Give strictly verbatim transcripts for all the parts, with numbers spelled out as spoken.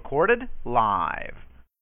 recorded live.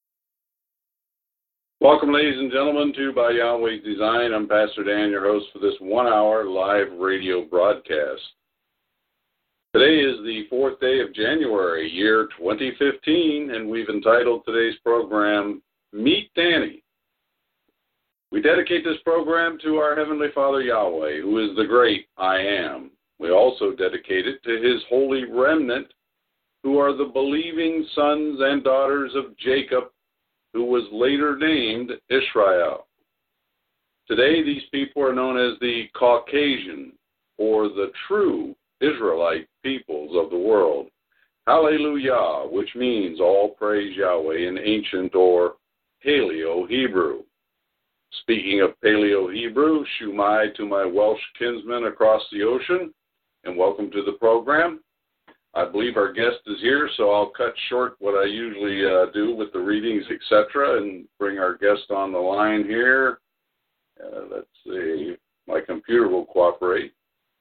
Welcome, ladies and gentlemen, to By Yahweh's Design. I'm Pastor Dan, your host for this one-hour live radio broadcast. Today is the fourth day of January, year twenty fifteen, and we've entitled today's program, Meet Danny. We dedicate this program to our Heavenly Father Yahweh, who is the great I Am. We also dedicate it to His holy remnant, who are the believing sons and daughters of Jacob, who was later named Israel. Today, these people are known as the Caucasian, or the true Israelite peoples of the world. Hallelujah, which means all praise Yahweh in ancient or Paleo-Hebrew. Speaking of Paleo-Hebrew, Shumai to my Welsh kinsmen across the ocean, and welcome to the program. I believe our guest is here, so I'll cut short what I usually uh, do with the readings, et cetera, and bring our guest on the line here. Uh, let's see, my computer will cooperate.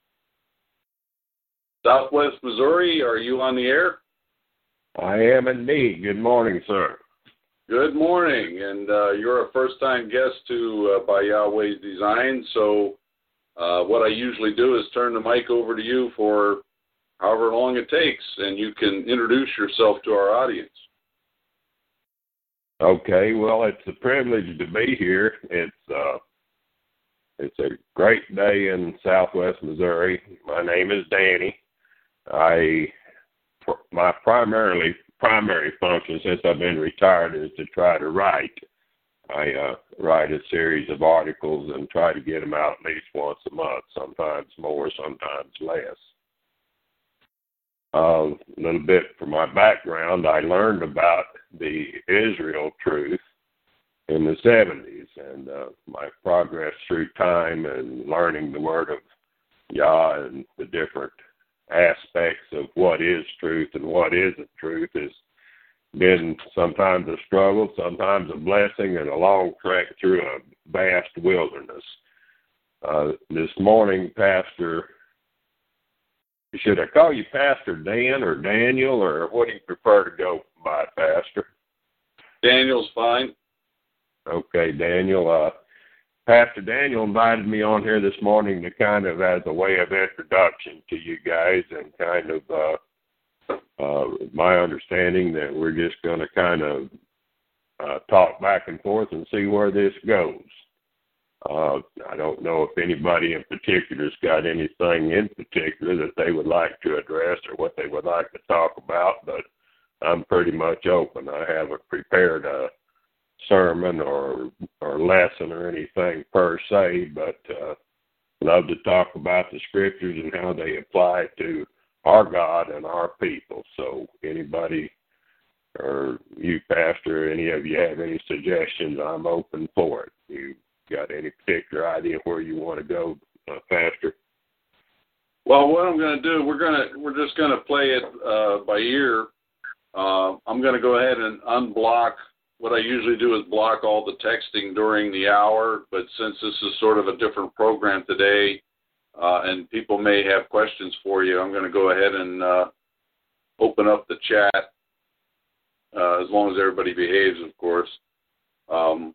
Southwest Missouri, are you on the air? I am indeed. Good morning, sir. Good morning, and uh, you're a first-time guest to uh, By Yahweh's Design, so uh, what I usually do is turn the mic over to you for however long it takes, and you can introduce yourself to our audience. Okay, well, it's a privilege to be here. It's uh, it's a great day in Southwest Missouri. My name is Danny. I my primarily primary function since I've been retired is to try to write. I uh, write a series of articles and try to get them out at least once a month, sometimes more, sometimes less. Uh, a little bit from my background, I learned about the Israel truth in the seventies, and uh, my progress through time and learning the word of Yah and the different aspects of what is truth and what isn't truth has been sometimes a struggle, sometimes a blessing, and a long trek through a vast wilderness. Uh, this morning, Pastor... Should I call you Pastor Dan or Daniel, or what do you prefer to go by, Pastor? Daniel's fine. Okay, Daniel. Uh, Pastor Daniel invited me on here this morning to kind of as a way of introduction to you guys and kind of uh, uh, my understanding that we're just going to kind of uh, talk back and forth and see where this goes. Uh, I don't know if anybody in particular has got anything in particular that they would like to address or what they would like to talk about, but I'm pretty much open. I haven't prepared a sermon or or lesson or anything per se, but uh, love to talk about the scriptures and how they apply to our God and our people. So anybody or you, Pastor, any of you have any suggestions, I'm open for it. You got any particular idea where you want to go, uh, Pastor? Well, what I'm going to do, we're going to we're just going to play it uh, by ear. Uh, I'm going to go ahead and unblock. What I usually do is block all the texting during the hour, but since this is sort of a different program today, uh, and people may have questions for you, I'm going to go ahead and uh, open up the chat, uh, as long as everybody behaves, of course. Um,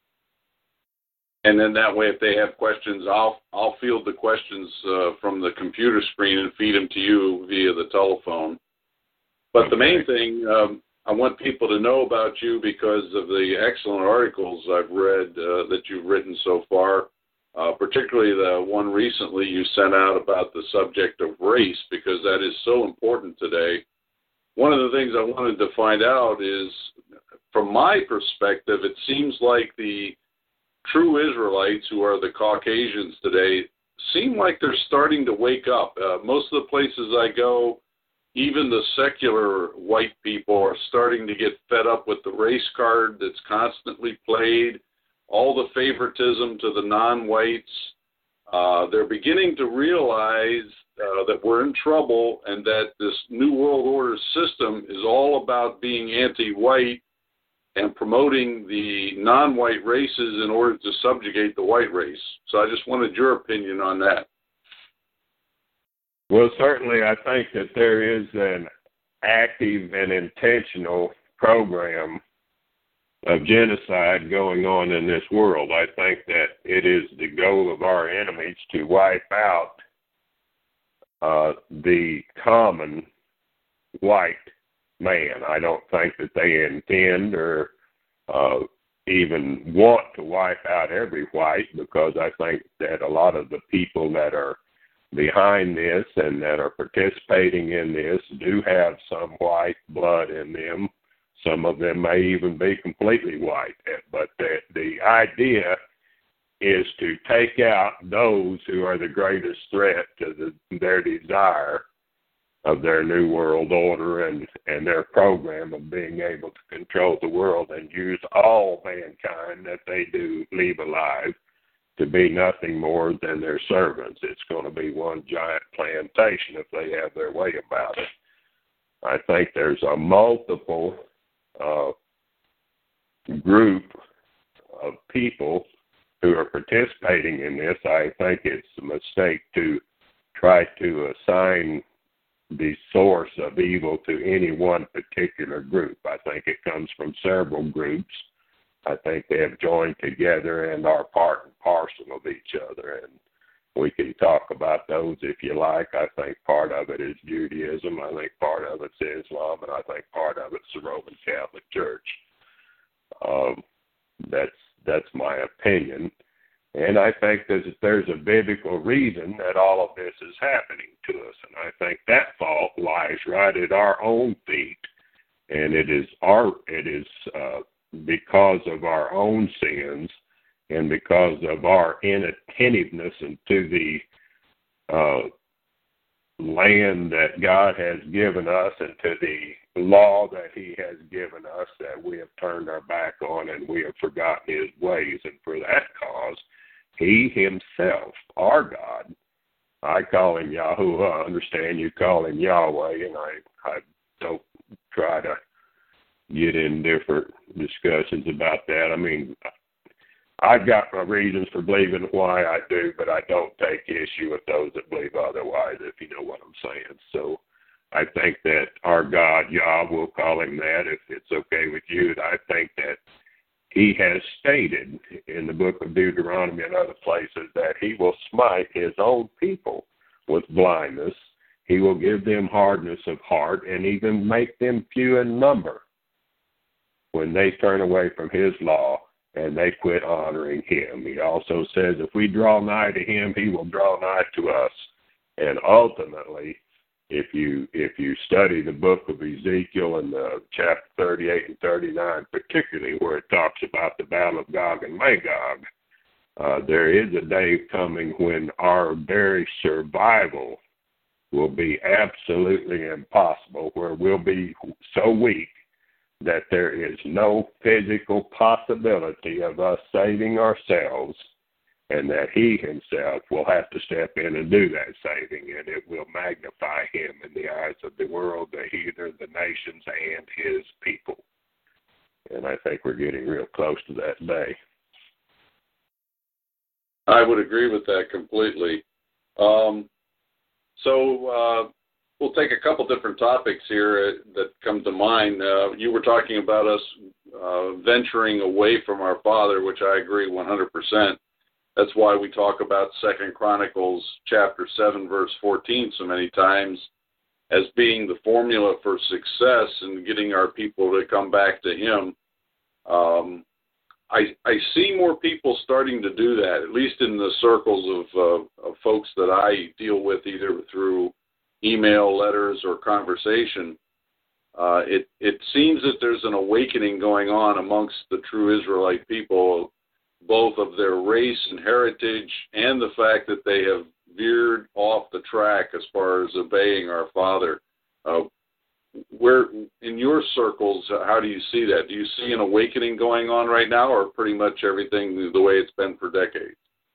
And then that way, if they have questions, I'll I'll field the questions uh, from the computer screen and feed them to you via the telephone. But okay. The main thing, um, I want people to know about you because of the excellent articles I've read uh, that you've written so far, uh, particularly the one recently you sent out about the subject of race, because that is so important today. One of the things I wanted to find out is, from my perspective, it seems like the true Israelites, who are the Caucasians today, seem like they're starting to wake up. Uh, most of the places I go, even the secular white people are starting to get fed up with the race card that's constantly played, all the favoritism to the non-whites. Uh, they're beginning to realize uh, that we're in trouble and that this New World Order system is all about being anti-white and promoting the non-white races in order to subjugate the white race. So I just wanted your opinion on that. Well, certainly I think that there is an active and intentional program of genocide going on in this world. I think that it is the goal of our enemies to wipe out uh, the common white man. I don't think that they intend or uh, even want to wipe out every white, because I think that a lot of the people that are behind this and that are participating in this do have some white blood in them. Some of them may even be completely white. But the, the idea is to take out those who are the greatest threat to the, their desire of their new world order and, and their program of being able to control the world and use all mankind that they do leave alive to be nothing more than their servants. It's going to be one giant plantation if they have their way about it. I think there's a multiple uh, group of people who are participating in this. I think it's a mistake to try to assign the source of evil to any one particular group. I think it comes from several groups. I think they have joined together and are part and parcel of each other, and we can talk about those if you like. I think part of it is Judaism. I think part of it's Islam, and I think part of it's the Roman Catholic Church. Um, that's that's my opinion. And I think there's, there's a biblical reason that all of this is happening to us. And I think that fault lies right at our own feet. And it is our it is uh, because of our own sins and because of our inattentiveness into the uh, land that God has given us and to the law that he has given us, that we have turned our back on and we have forgotten his ways. And for that cause, he himself, our God, I call him Yahuwah. I understand you call him Yahweh, and I, I don't try to get in different discussions about that. I mean, I've got my reasons for believing why I do, but I don't take issue with those that believe otherwise, if you know what I'm saying. So I think that our God, Yah, we'll call him that if it's okay with you. I think that he has stated in the book of Deuteronomy and other places that he will smite his own people with blindness. He will give them hardness of heart and even make them few in number when they turn away from his law and they quit honoring him. He also says if we draw nigh to him, he will draw nigh to us. And ultimately, if you if you study the book of Ezekiel and the chapter thirty-eight and thirty-nine, particularly where it talks about the battle of Gog and Magog, uh, there is a day coming when our very survival will be absolutely impossible, where we'll be so weak that there is no physical possibility of us saving ourselves, and that he himself will have to step in and do that saving, and it will magnify him in the eyes of the world, the heathen, the nations, and his people. And I think we're getting real close to that day. I would agree with that completely. Um, so uh, we'll take a couple different topics here that come to mind. Uh, you were talking about us uh, venturing away from our Father, which I agree one hundred percent. That's why we talk about Second Chronicles chapter seven, verse fourteen so many times as being the formula for success in getting our people to come back to him. Um, I, I see more people starting to do that, at least in the circles of, uh, of folks that I deal with, either through email, letters, or conversation. Uh, it, it seems that there's an awakening going on amongst the true Israelite people, both of their race and heritage and the fact that they have veered off the track as far as obeying our Father. Uh, where, in your circles, how do you see that? Do you see an awakening going on right now, or pretty much everything the way it's been for decades?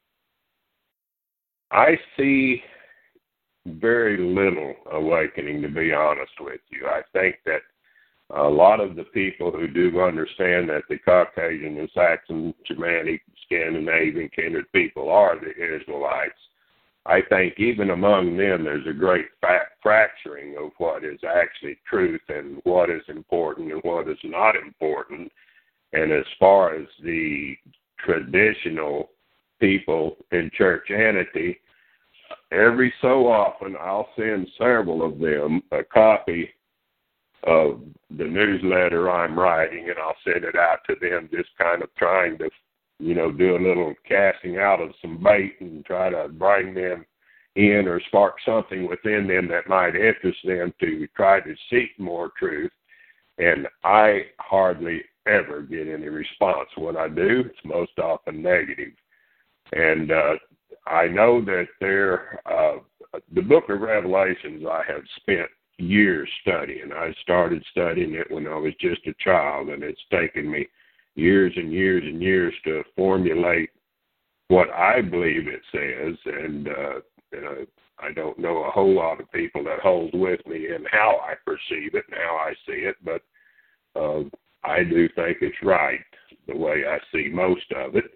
I see very little awakening, to be honest with you. I think that a lot of the people who do understand that the Caucasian and Saxon, Germanic, Scandinavian kindred people are the Israelites, I think even among them there's a great fact fracturing of what is actually truth and what is important and what is not important. And as far as the traditional people in churchianity, every so often I'll send several of them a copy of the newsletter I'm writing, and I'll send it out to them, just kind of trying to, you know, do a little casting out of some bait and try to bring them in or spark something within them that might interest them to try to seek more truth. And I hardly ever get any response. When I do, it's most often negative. And uh, I know that there, uh, the book of Revelations I have spent years studying. I started studying it when I was just a child, and it's taken me years and years and years to formulate what I believe it says. And uh, uh, I don't know a whole lot of people that hold with me in how I perceive it and how I see it, but uh, I do think it's right the way I see most of it.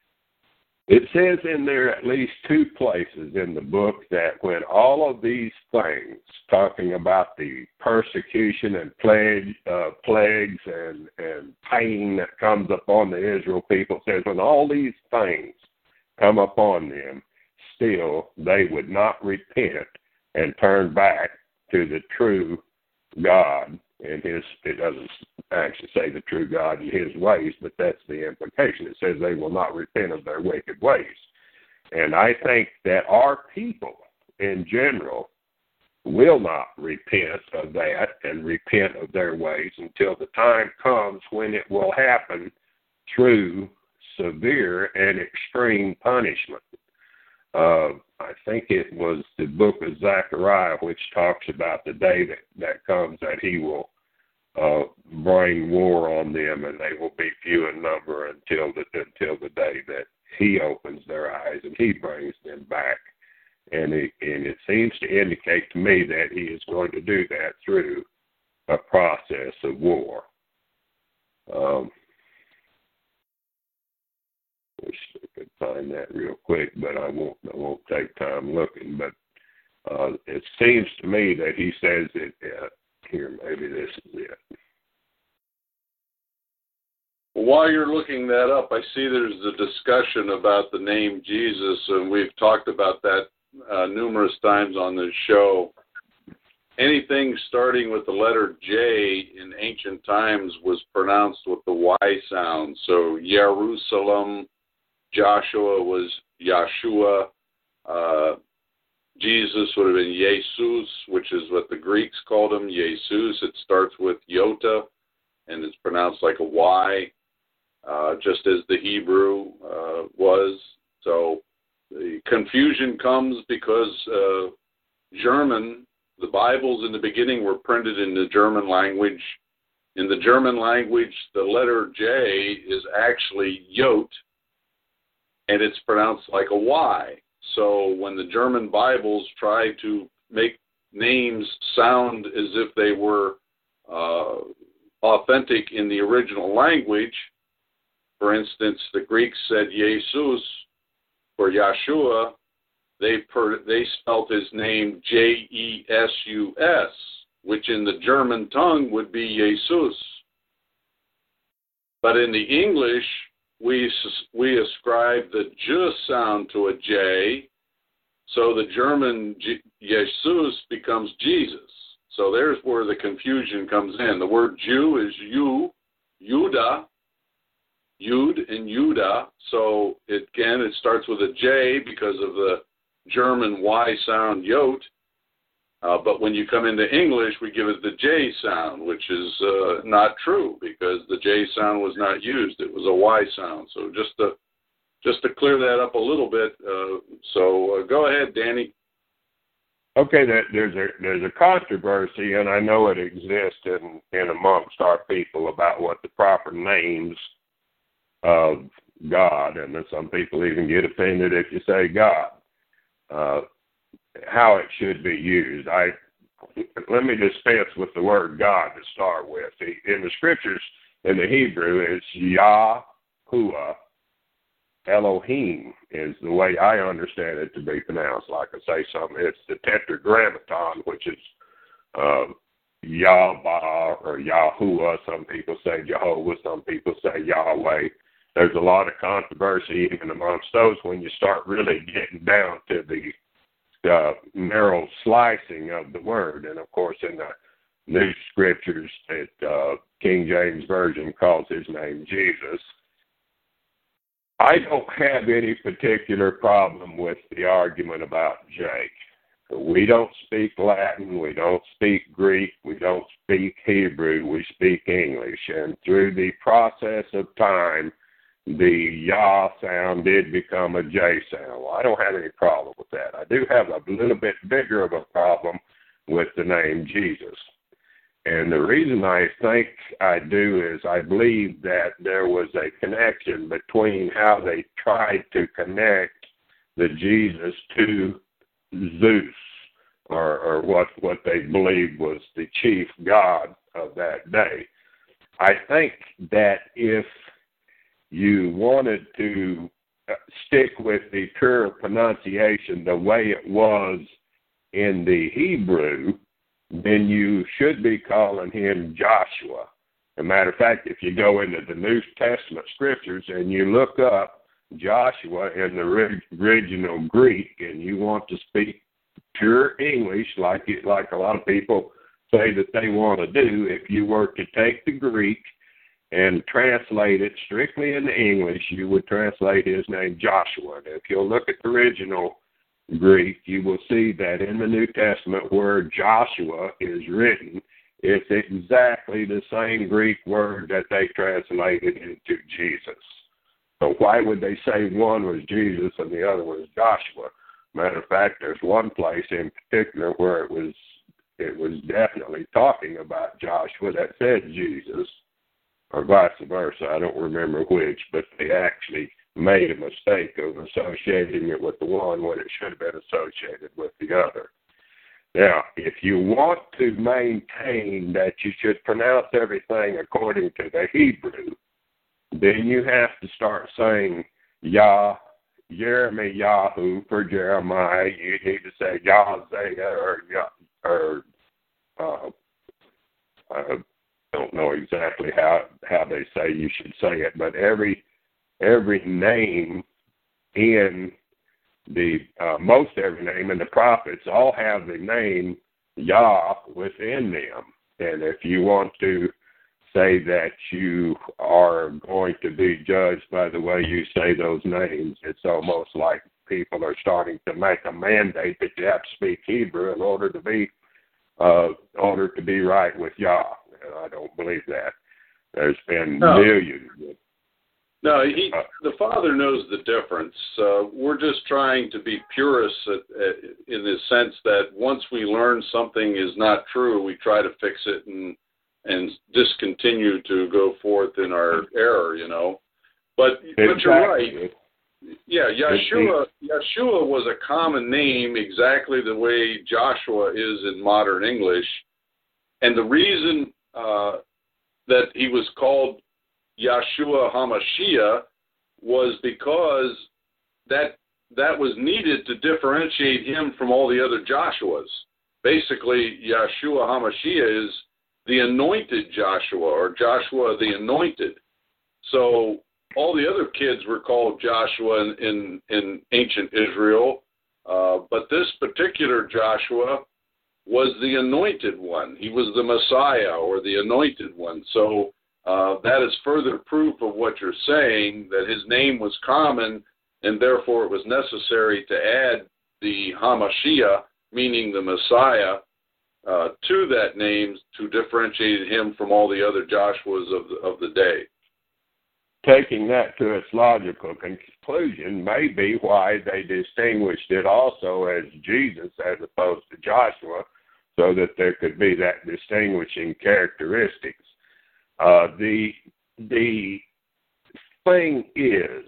It says in there at least two places in the book that when all of these things, talking about the persecution and plague, uh, plagues and, and pain that comes upon the Israel people, says when all these things come upon them, still they would not repent and turn back to the true God and his, it doesn't actually say the true God and his ways, but that's the implication. It says they will not repent of their wicked ways. And I think that our people in general will not repent of that and repent of their ways until the time comes when it will happen through severe and extreme punishment. Uh, I think it was the book of Zechariah which talks about the day that, that comes that he will uh, bring war on them, and they will be few in number until the until the day that he opens their eyes and he brings them back. And it, and it seems to indicate to me that he is going to do that through a process of war. Um, wish I could find that real quick, but I won't. I won't take time looking. But uh, it seems to me that he says it. Uh, here, maybe this is it. While you're looking that up, I see there's a discussion about the name Jesus, and we've talked about that uh, numerous times on this show. Anything starting with the letter J in ancient times was pronounced with the Y sound. So Jerusalem, Joshua was Yeshua, uh, Jesus would have been Jesus, which is what the Greeks called him, Jesus. It starts with Yota, and it's pronounced like a Y, uh, just as the Hebrew uh, was. So the confusion comes because uh, German, the Bibles in the beginning were printed in the German language. In the German language, the letter J is actually Yot, and it's pronounced like a Y. So when the German Bibles try to make names sound as if they were uh, authentic in the original language, for instance, the Greeks said Jesus for Yeshua, they per, they spelt his name J E S U S, which in the German tongue would be Jesus. But in the English, we we ascribe the J sound to a J, so the German J, Jesus becomes Jesus. So there's where the confusion comes in. The word Jew is Yu, Yuda, Yud and Yuda. So it, again, it starts with a J because of the German Y sound, Yot. Uh, but when you come into English, we give it the J sound, which is uh, not true because the J sound was not used. It was a Y sound. So just to just to clear that up a little bit. Uh, so uh, go ahead, Danny. Okay, that, there's a there's a controversy, and I know it exists in, in amongst our people about what the proper names of God, and then some people even get offended if you say God. Uh, how it should be used. I let me dispense with the word God to start with. In the scriptures, in the Hebrew, it's Yahuwah, Elohim is the way I understand it to be pronounced. Like I say, something it's the Tetragrammaton, which is uh, Yahweh or Yahuwah. Some people say Jehovah. Some people say Yahweh. There's a lot of controversy even amongst those when you start really getting down to the uh, narrow slicing of the word. And, of course, in the New Scriptures, that uh, King James Version calls his name Jesus. I don't have any particular problem with the argument about Jake. We don't speak Latin, we don't speak Greek, we don't speak Hebrew, we speak English. And through the process of time, the Yah sound did become a J sound. Well, I don't have any problem with that. I do have a little bit bigger of a problem with the name Jesus. And the reason I think I do is I believe that there was a connection between how they tried to connect the Jesus to Zeus, or, or what, what they believed was the chief god of that day. I think that if you wanted to stick with the pure pronunciation the way it was in the Hebrew, then you should be calling him Joshua. As a matter of fact, if you go into the New Testament scriptures and you look up Joshua in the original Greek and you want to speak pure English like it, like a lot of people say that they want to do, if you were to take the Greek and translate it strictly into English, you would translate his name Joshua. And if you'll look at the original Greek, you will see that in the New Testament where Joshua is written, it's exactly the same Greek word that they translated into Jesus. So why would they say one was Jesus and the other was Joshua? Matter of fact, there's one place in particular where it was it was definitely talking about Joshua that said Jesus, or vice versa. I don't remember which, but they actually made a mistake of associating it with the one when it should have been associated with the other. Now, if you want to maintain that you should pronounce everything according to the Hebrew, then you have to start saying Yah, Jeremy, Yahoo for Jeremiah. You need to say Yahzeh or Yah, or uh, I don't know exactly how how they say you should say it, but every every name in the uh, most every name in the prophets all have the name Yah within them. And if you want to say that you are going to be judged by the way you say those names, it's almost like people are starting to make a mandate that you have to speak Hebrew in order to be uh, in order to be right with Yah. And I don't believe that. There's been no. millions. Of, no, he, uh, the Father knows the difference. Uh, we're just trying to be purists at, at, in the sense that once we learn something is not true, we try to fix it and and discontinue to go forth in our error, you know. But, exactly. but you're right. Yeah, Yeshua, Yeshua was a common name exactly the way Joshua is in modern English. And the reason uh, that he was called Yeshua HaMashiach was because that that was needed to differentiate him from all the other Joshuas. Basically, Yeshua HaMashiach is the anointed Joshua, or Joshua the anointed. So all the other kids were called Joshua in, in, in ancient Israel, uh, but this particular Joshua was the anointed one. He was the Messiah, or the anointed one. So uh, that is further proof of what you're saying, that his name was common, and therefore it was necessary to add the HaMashiach, meaning the Messiah, uh, to that name to differentiate him from all the other Joshuas of the, of the day. Taking that to its logical conclusion may be why they distinguished it also as Jesus as opposed to Joshua, so that there could be that distinguishing characteristics. Uh, the the thing is,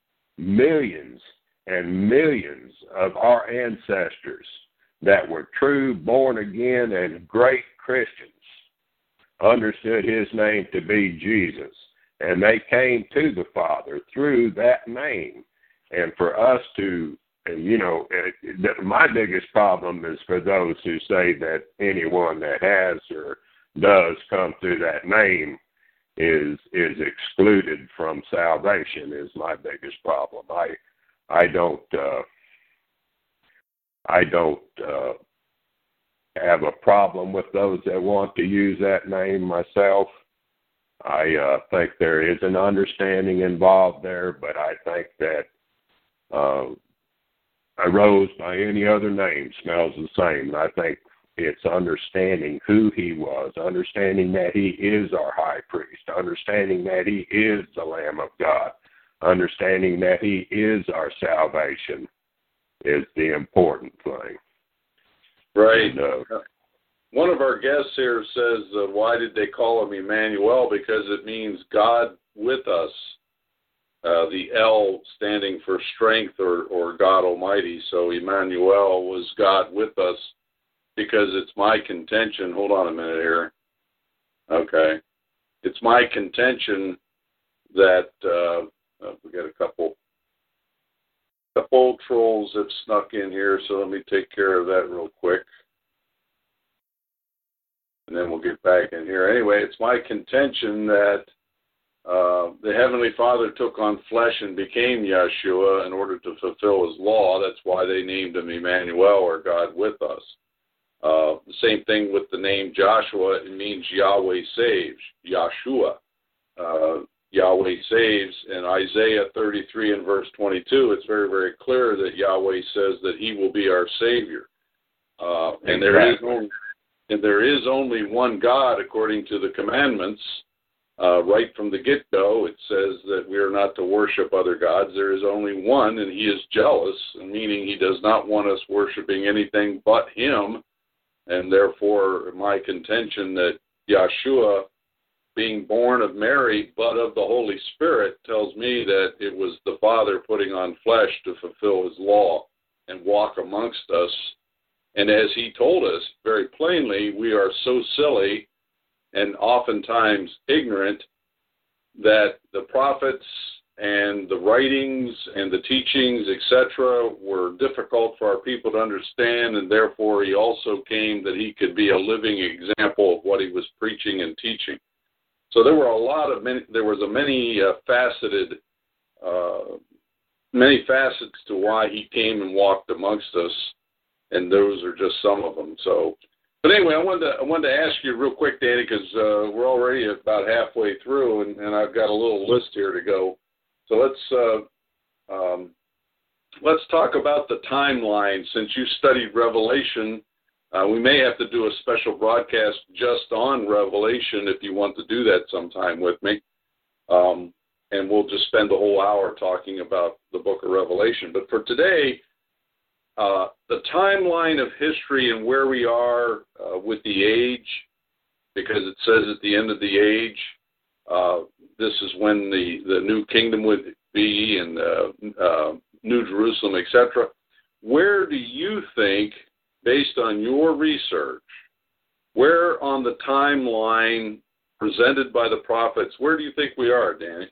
millions and millions of our ancestors that were true, born again, and great Christians understood his name to be Jesus. and they came to the Father through that name. And for us to, you know, my biggest problem is for those who say that anyone that has or does come through that name is is excluded from salvation is my biggest problem. I I don't uh, I don't uh, have a problem with those that want to use that name myself. I uh, think there is an understanding involved there, but I think that uh, a rose by any other name smells the same. And I think it's understanding who he was, understanding that he is our high priest, understanding that he is the Lamb of God, understanding that he is our salvation is the important thing. Right. And, uh, One of our guests here says, uh, why did they call him Emmanuel? Because it means God with us. Uh, the L standing for strength or, or God Almighty. So Emmanuel was God with us, because it's my contention. Hold on a minute here. Okay. It's my contention that uh, uh, we got a couple, couple trolls that snuck in here, so let me take care of that real quick. And then we'll get back in here. Anyway, it's my contention that uh, the Heavenly Father took on flesh and became Yeshua in order to fulfill his law. That's why they named him Emmanuel, or God with us. Uh, the same thing with the name Joshua. It means Yahweh saves, Yahshua. Uh, Yahweh saves. In Isaiah thirty-three and verse twenty-two, it's very, very clear that Yahweh says that he will be our Savior. Uh, and there is only, and there is only one God according to the commandments. Uh, right from the get-go, it says that we are not to worship other gods. There is only one, and he is jealous, meaning he does not want us worshiping anything but him. And therefore, my contention that Yeshua, being born of Mary but of the Holy Spirit, tells me that it was the Father putting on flesh to fulfill his law and walk amongst us. And as he told us very plainly, we are so silly and oftentimes ignorant that the prophets and the writings and the teachings, et cetera, were difficult for our people to understand, and therefore he also came that he could be a living example of what he was preaching and teaching. So there were a lot of many, there was a many uh, faceted, uh, many facets to why he came and walked amongst us, and those are just some of them. So, but anyway, I wanted to I wanted to ask you real quick, Danny, because uh, we're already about halfway through, and, and I've got a little list here to go. So let's uh, um, let's talk about the timeline. Since you studied Revelation, uh, we may have to do a special broadcast just on Revelation if you want to do that sometime with me. Um, and we'll just spend the whole hour talking about the book of Revelation. But for today, uh, the timeline of history and where we are uh, with the age, because it says at the end of the age, uh, this is when the, the new kingdom would be, and uh, uh, New Jerusalem, et cetera. Where do you think, based on your research, where on the timeline presented by the prophets, where do you think we are, Danny?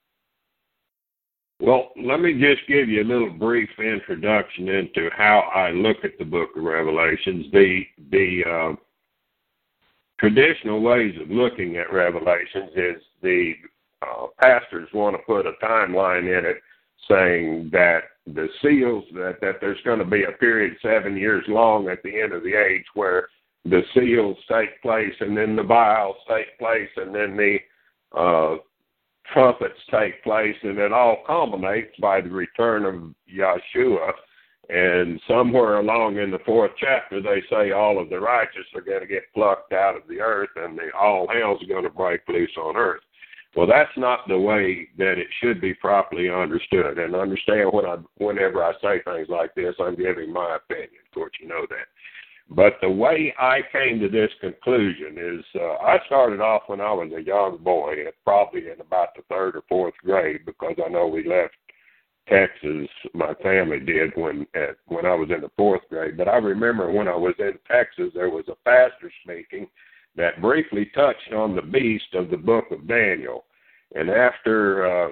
Well, let me just give you a little brief introduction into how I look at the book of Revelations. The, the uh, traditional ways of looking at Revelations is the uh, pastors want to put a timeline in it saying that the seals, that, that there's going to be a period seven years long at the end of the age where the seals take place and then the vials take place and then the uh, trumpets take place, and it all culminates by the return of Yeshua. And somewhere along in the fourth chapter, they say all of the righteous are going to get plucked out of the earth and the, all hell's going to break loose on earth. Well, that's not the way that it should be properly understood. And understand when I, whenever I say things like this, I'm giving my opinion. Of course, you know that. But the way I came to this conclusion is uh, I started off when I was a young boy, probably in about the third or fourth grade, because I know we left Texas, my family did, when at, when I was in the fourth grade. But I remember when I was in Texas, there was a pastor speaking that briefly touched on the beast of the book of Daniel. And after uh,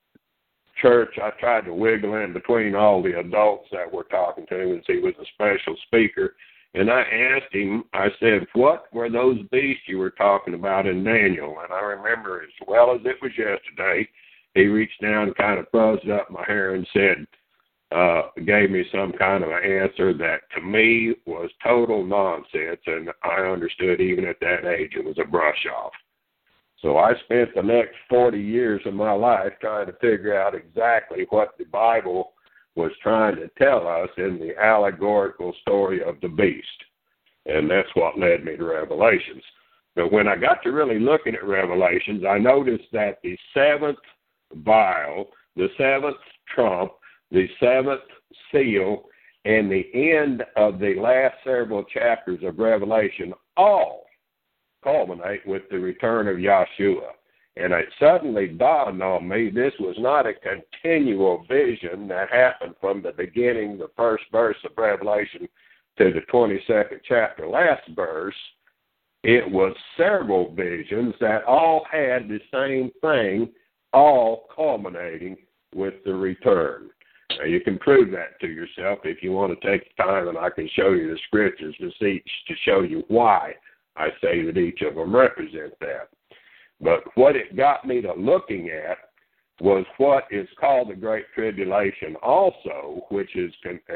church, I tried to wiggle in between all the adults that were talking to him, and he was a special speaker. And I asked him, I said, what were those beasts you were talking about in Daniel? And I remember as well as it was yesterday, he reached down and kind of fuzzed up my hair and said, uh, gave me some kind of an answer that to me was total nonsense, and I understood even at that age it was a brush off. So I spent the next forty years of my life trying to figure out exactly what the Bible was trying to tell us in the allegorical story of the beast. And that's what led me to Revelations. But when I got to really looking at Revelations, I noticed that the seventh vial, the seventh trump, the seventh seal, and the end of the last several chapters of Revelation all culminate with the return of Yahshua. And it suddenly dawned on me this was not a continual vision that happened from the beginning, the first verse of Revelation, to the twenty-second chapter, last verse. It was several visions that all had the same thing, all culminating with the return. Now, you can prove that to yourself if you want to take the time, and I can show you the scriptures to see to show you why I say that each of them represent that. But what it got me to looking at was what is called the Great Tribulation also, which is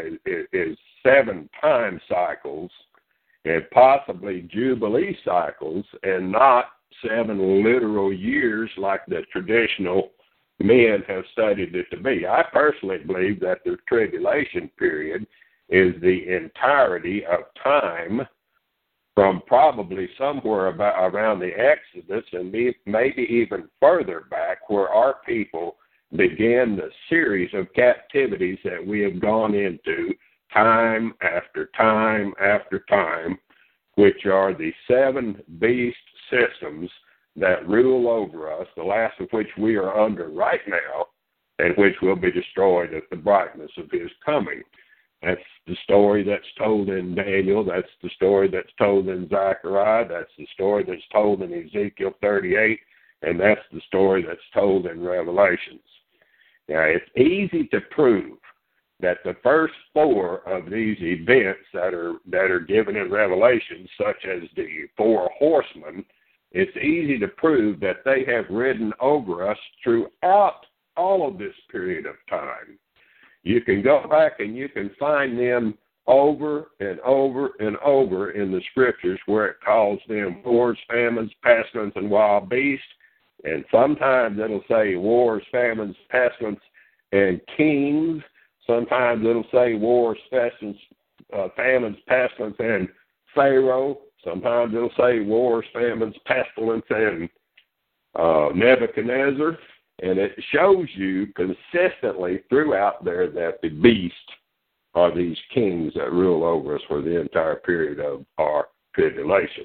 is seven time cycles and possibly Jubilee cycles, and not seven literal years like the traditional men have studied it to be. I personally believe that the tribulation period is the entirety of time from probably somewhere about around the Exodus and maybe even further back, where our people began the series of captivities that we have gone into time after time after time, which are the seven beast systems that rule over us, the last of which we are under right now, and which will be destroyed at the brightness of his coming. That's the story that's told in Daniel. That's the story that's told in Zechariah. That's the story that's told in Ezekiel thirty-eight. And that's the story that's told in Revelations. Now, it's easy to prove that the first four of these events that are that are given in Revelation, such as the four horsemen, it's easy to prove that they have ridden over us throughout all of this period of time. You can go back and you can find them over and over and over in the scriptures where it calls them wars, famines, pestilence, and wild beasts. And sometimes it'll say wars, famines, pestilence, and kings. Sometimes it'll say wars, pestilence, uh, famines, pestilence, and Pharaoh. Sometimes it'll say wars, famines, pestilence, and uh, Nebuchadnezzar. And it shows you consistently throughout there that the beast are these kings that rule over us for the entire period of our tribulation.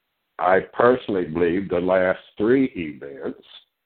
I personally believe the last three events,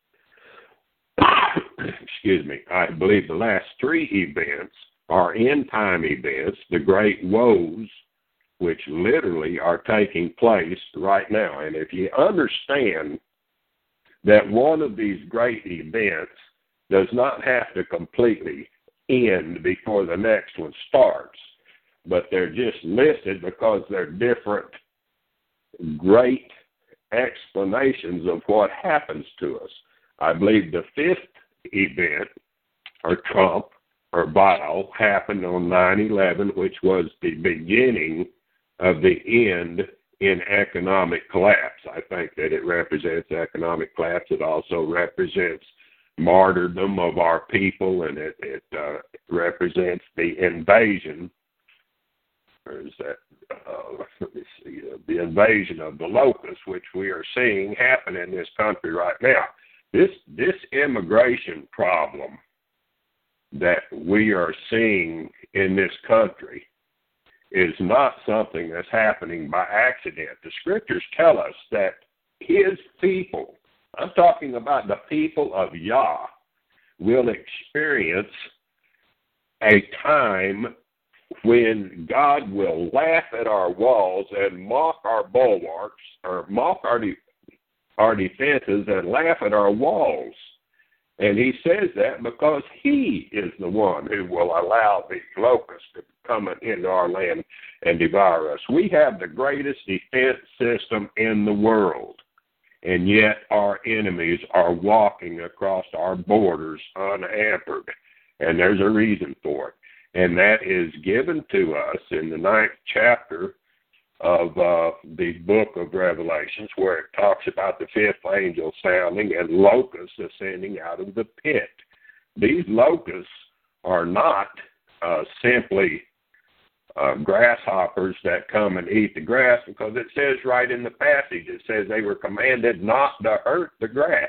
excuse me, I believe the last three events are end-time events, the great woes, which literally are taking place right now. And if you understand that one of these great events does not have to completely end before the next one starts, but they're just listed because they're different great explanations of what happens to us. I believe the fifth event, or trump, or vial, happened on nine eleven, which was the beginning of the end in economic collapse. I think that it represents economic collapse. It also represents martyrdom of our people, and it, it uh, represents the invasion, or is that, uh, let me see, uh, the invasion of the locusts, which we are seeing happen in this country right now. This, this immigration problem that we are seeing in this country is not something that's happening by accident. The scriptures tell us that his people, I'm talking about the people of Yah, will experience a time when God will laugh at our walls and mock our bulwarks, or mock our, our defenses and laugh at our walls. And he says that because he is the one who will allow the locusts to come into our land and devour us. We have the greatest defense system in the world, and yet our enemies are walking across our borders unhampered, and there's a reason for it. And that is given to us in the ninth chapter of uh, the book of Revelations, where it talks about the fifth angel sounding and locusts ascending out of the pit. These locusts are not uh, simply uh, grasshoppers that come and eat the grass, because it says right in the passage, it says they were commanded not to hurt the grass.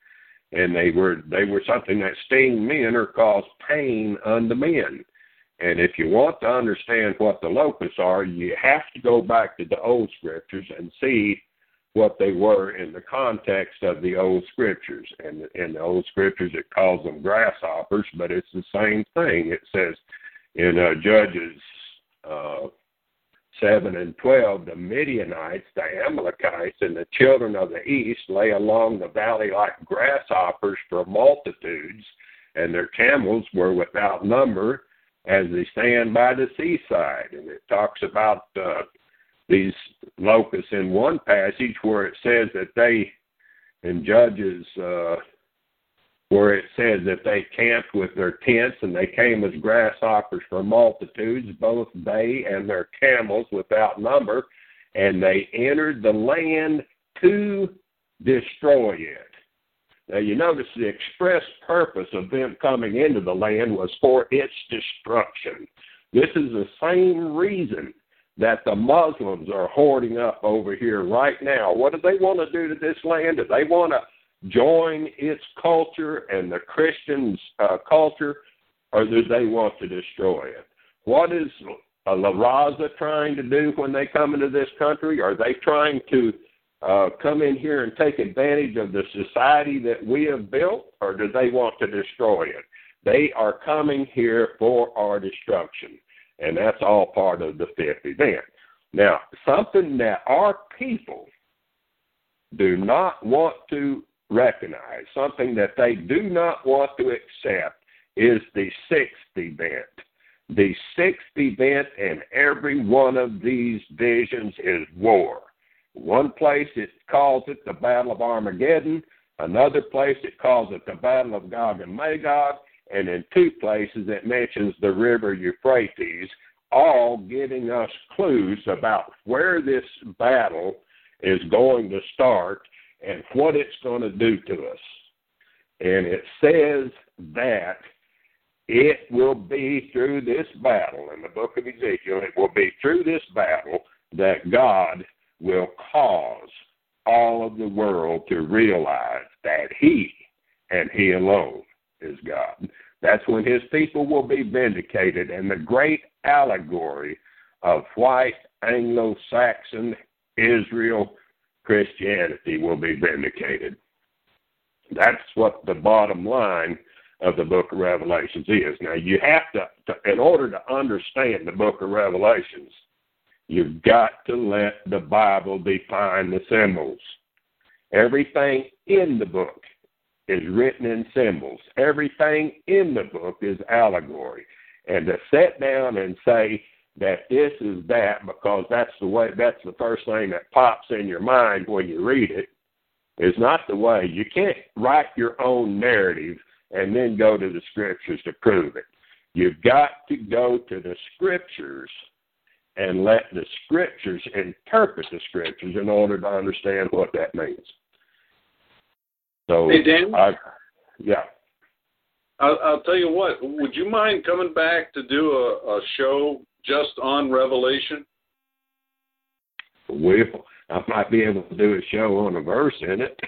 And they were they were something that sting men or cause pain unto men. And if you want to understand what the locusts are, you have to go back to the old scriptures and see what they were in the context of the old scriptures. And in the old scriptures, it calls them grasshoppers, but it's the same thing. It says in uh, Judges uh, seven and twelve, the Midianites, the Amalekites, and the children of the east lay along the valley like grasshoppers for multitudes, and their camels were without number, as they stand by the seaside. And it talks about uh, these locusts in one passage where it says that they, in Judges, uh, where it says that they camped with their tents, and they came as grasshoppers for multitudes, both they and their camels without number, and they entered the land to destroy it. Now, you notice the express purpose of them coming into the land was for its destruction. This is the same reason that the Muslims are hoarding up over here right now. What do they want to do to this land? Do they want to join its culture and the Christians' uh, culture, or do they want to destroy it? What is uh, La Raza trying to do when they come into this country? Are they trying to Uh, come in here and take advantage of the society that we have built, or do they want to destroy it? They are coming here for our destruction, and that's all part of the fifth event. Now, something that our people do not want to recognize, something that they do not want to accept, is the sixth event. The sixth event in every one of these visions is war. One place it calls it the Battle of Armageddon. Another place it calls it the Battle of Gog and Magog. And in two places it mentions the river Euphrates, all giving us clues about where this battle is going to start and what it's going to do to us. And it says that it will be through this battle, in the book of Ezekiel, it will be through this battle that God will cause all of the world to realize that he and he alone is God. That's when his people will be vindicated, and the great allegory of white Anglo-Saxon Israel Christianity will be vindicated. That's what the bottom line of the book of Revelations is. Now, you have to, to in order to understand the book of Revelations, you've got to let the Bible define the symbols. Everything in the book is written in symbols. Everything in the book is allegory. And to sit down and say that this is that because that's the way, that's the first thing that pops in your mind when you read it, is not the way. You can't write your own narrative and then go to the scriptures to prove it. You've got to go to the scriptures and let the scriptures interpret the scriptures in order to understand what that means. So, hey, Dan? I, yeah. I'll, I'll tell you what, would you mind coming back to do a, a show just on Revelation? Well, I might be able to do a show on a verse in it.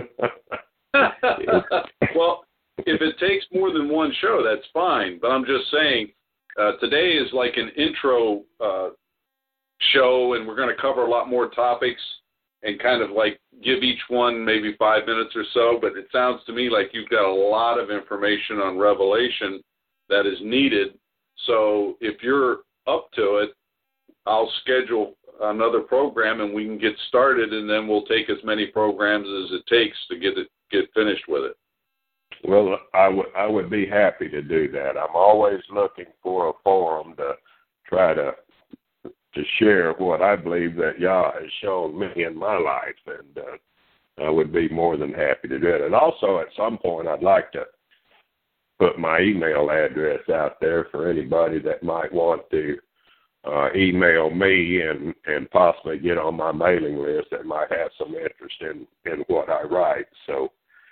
Well, if it takes more than one show, that's fine. But I'm just saying, uh, today is like an intro uh, show, and we're going to cover a lot more topics and kind of like give each one maybe five minutes or so. But it sounds to me like you've got a lot of information on Revelation that is needed. So if you're up to it, I'll schedule another program, and we can get started, and then we'll take as many programs as it takes to get it get finished with it. Well, I would I would be happy to do that. I'm always looking for a forum to try to to share what I believe that Yah has shown me in my life, and uh, I would be more than happy to do it. And also, at some point, I'd like to put my email address out there for anybody that might want to uh, email me and, and possibly get on my mailing list that might have some interest in, in what I write. So,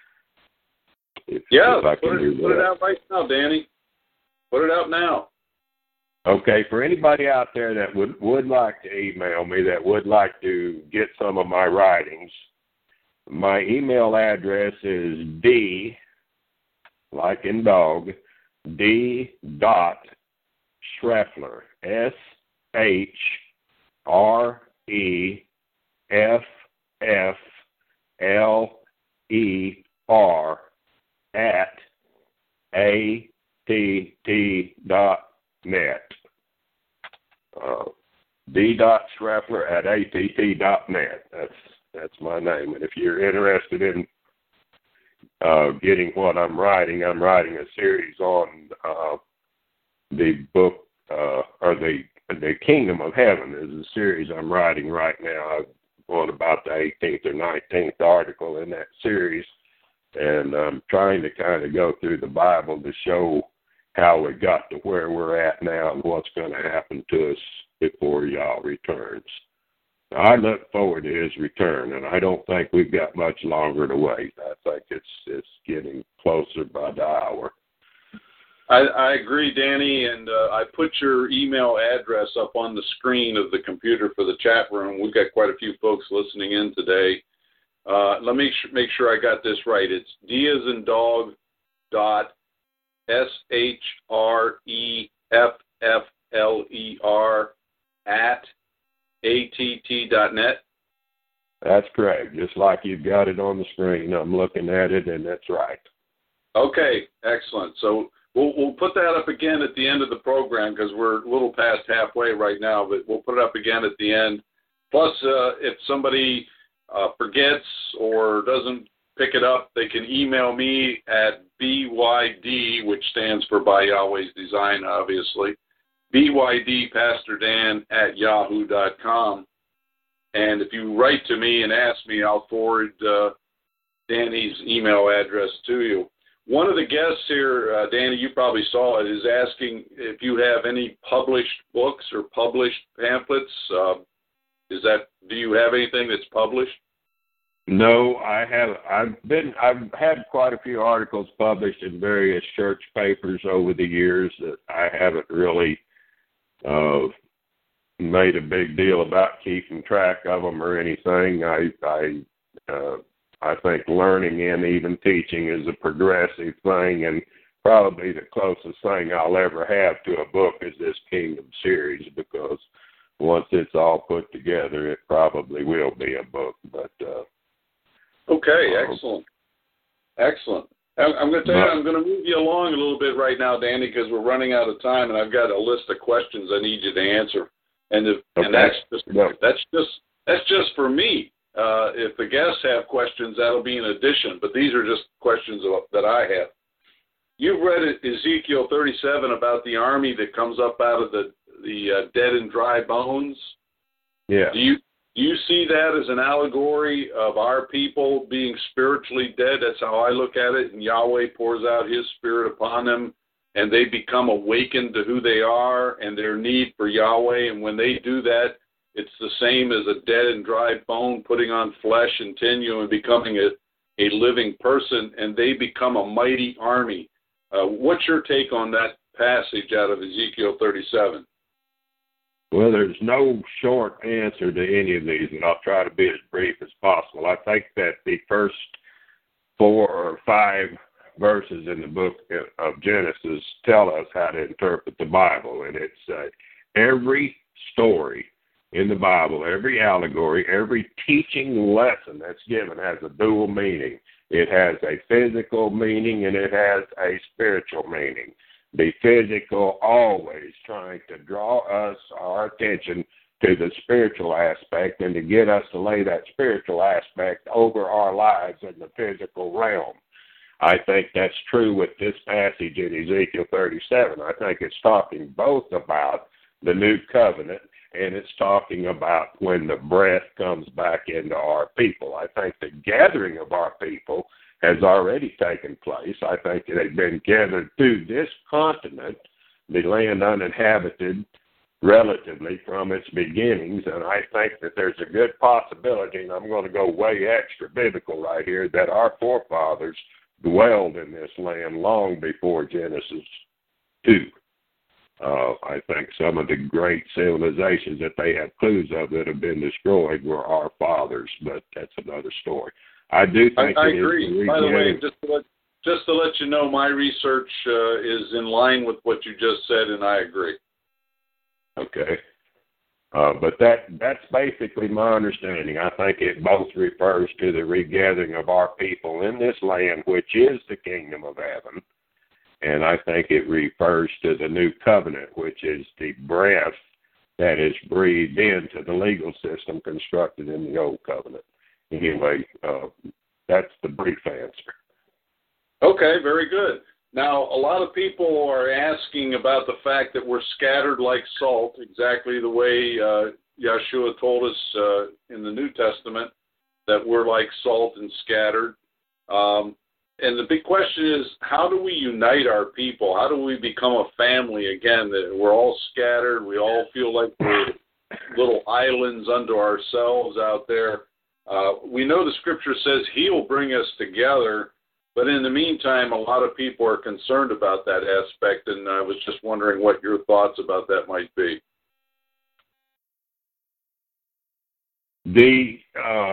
if, yeah, if I can put, do it, that. put it out right now, Danny. Put it out now. Okay, for anybody out there that would, would like to email me, that would like to get some of my writings, my email address is D, like in dog, D dot Shreffler, S H R E F F L E R at A T T dot net. Uh, D dot Shreffler at A T T dot net. That's that's my name. And if you're interested in uh, getting what I'm writing, I'm writing a series on uh, the book uh, or the the Kingdom of Heaven is a series I'm writing right now. I'm on about the eighteenth or nineteenth article in that series, and I'm trying to kind of go through the Bible to show how we got to where we're at now and what's going to happen to us before Yah returns. I look forward to his return, and I don't think we've got much longer to wait. I think it's it's getting closer by the hour. I, I agree, Danny, and uh, I put your email address up on the screen of the computer for the chat room. We've got quite a few folks listening in today. Uh, let me sh- make sure I got this right. It's D as in dog dot S H R E F F L E R at A T T dot net. That's correct. Just like you've got it on the screen. I'm looking at it, and that's right. Okay, excellent. So we'll we'll put that up again at the end of the program because we're a little past halfway right now, but we'll put it up again at the end. Plus, uh, if somebody uh, forgets or doesn't pick it up, they can email me at B Y D, which stands for By Yahweh's Design, obviously, B Y D Pastor Dan at yahoo dot com. And if you write to me and ask me, I'll forward uh, Danny's email address to you. One of the guests here, uh, Danny, you probably saw it, is asking if you have any published books or published pamphlets. Uh, is that, do you have anything that's published? No, I have. I've been. I've had quite a few articles published in various church papers over the years that I haven't really uh, made a big deal about keeping track of them or anything. I, I, uh, I think learning and even teaching is a progressive thing, and probably the closest thing I'll ever have to a book is this Kingdom series, because once it's all put together, it probably will be a book. But uh, Okay, excellent. Excellent. I'm going to tell you, I'm going to move you along a little bit right now, Danny, because we're running out of time, and I've got a list of questions I need you to answer. And if, okay. and that's just that's just that's just for me. Uh, if the guests have questions, that'll be an addition. But these are just questions that I have. You've read Ezekiel thirty-seven about the army that comes up out of the the uh, dead and dry bones. Yeah. Do you Do you see that as an allegory of our people being spiritually dead? That's how I look at it. And Yahweh pours out his spirit upon them, and they become awakened to who they are and their need for Yahweh. And when they do that, it's the same as a dead and dry bone putting on flesh and sinew and becoming a, a living person, and they become a mighty army. Uh, what's your take on that passage out of Ezekiel thirty-seven? Well, there's no short answer to any of these, and I'll try to be as brief as possible. I think that the first four or five verses in the book of Genesis tell us how to interpret the Bible, and it's uh, every story in the Bible, every allegory, every teaching lesson that's given has a dual meaning. It has a physical meaning, and it has a spiritual meaning. The physical always trying to draw us, our attention, to the spiritual aspect and to get us to lay that spiritual aspect over our lives in the physical realm. I think that's true with this passage in Ezekiel thirty-seven. I think it's talking both about the new covenant and it's talking about when the breath comes back into our people. I think the gathering of our people has already taken place. I think they've been gathered to this continent, the land uninhabited, relatively from its beginnings, and I think that there's a good possibility, and I'm going to go way extra biblical right here, that our forefathers dwelled in this land long before Genesis two. Uh, I think some of the great civilizations that they have clues of that have been destroyed were our fathers, but that's another story. I do think I, I it agree. is By the way, just to let, just to let you know, my research uh, is in line with what you just said, and I agree. Okay. Uh, but that that's basically my understanding. I think it both refers to the regathering of our people in this land, which is the kingdom of heaven, and I think it refers to the new covenant, which is the breath that is breathed into the legal system constructed in the old covenant. Anyway, uh, that's the brief answer. Okay, very good. Now, a lot of people are asking about the fact that we're scattered like salt, exactly the way uh, Yeshua told us uh, in the New Testament, that we're like salt and scattered. Um, and the big question is, how do we unite our people? How do we become a family again? That we're all scattered. We all feel like we're little islands unto ourselves out there. Uh, we know the Scripture says He'll bring us together. But in the meantime, a lot of people are concerned about that aspect, and I was just wondering what your thoughts about that might be. The uh,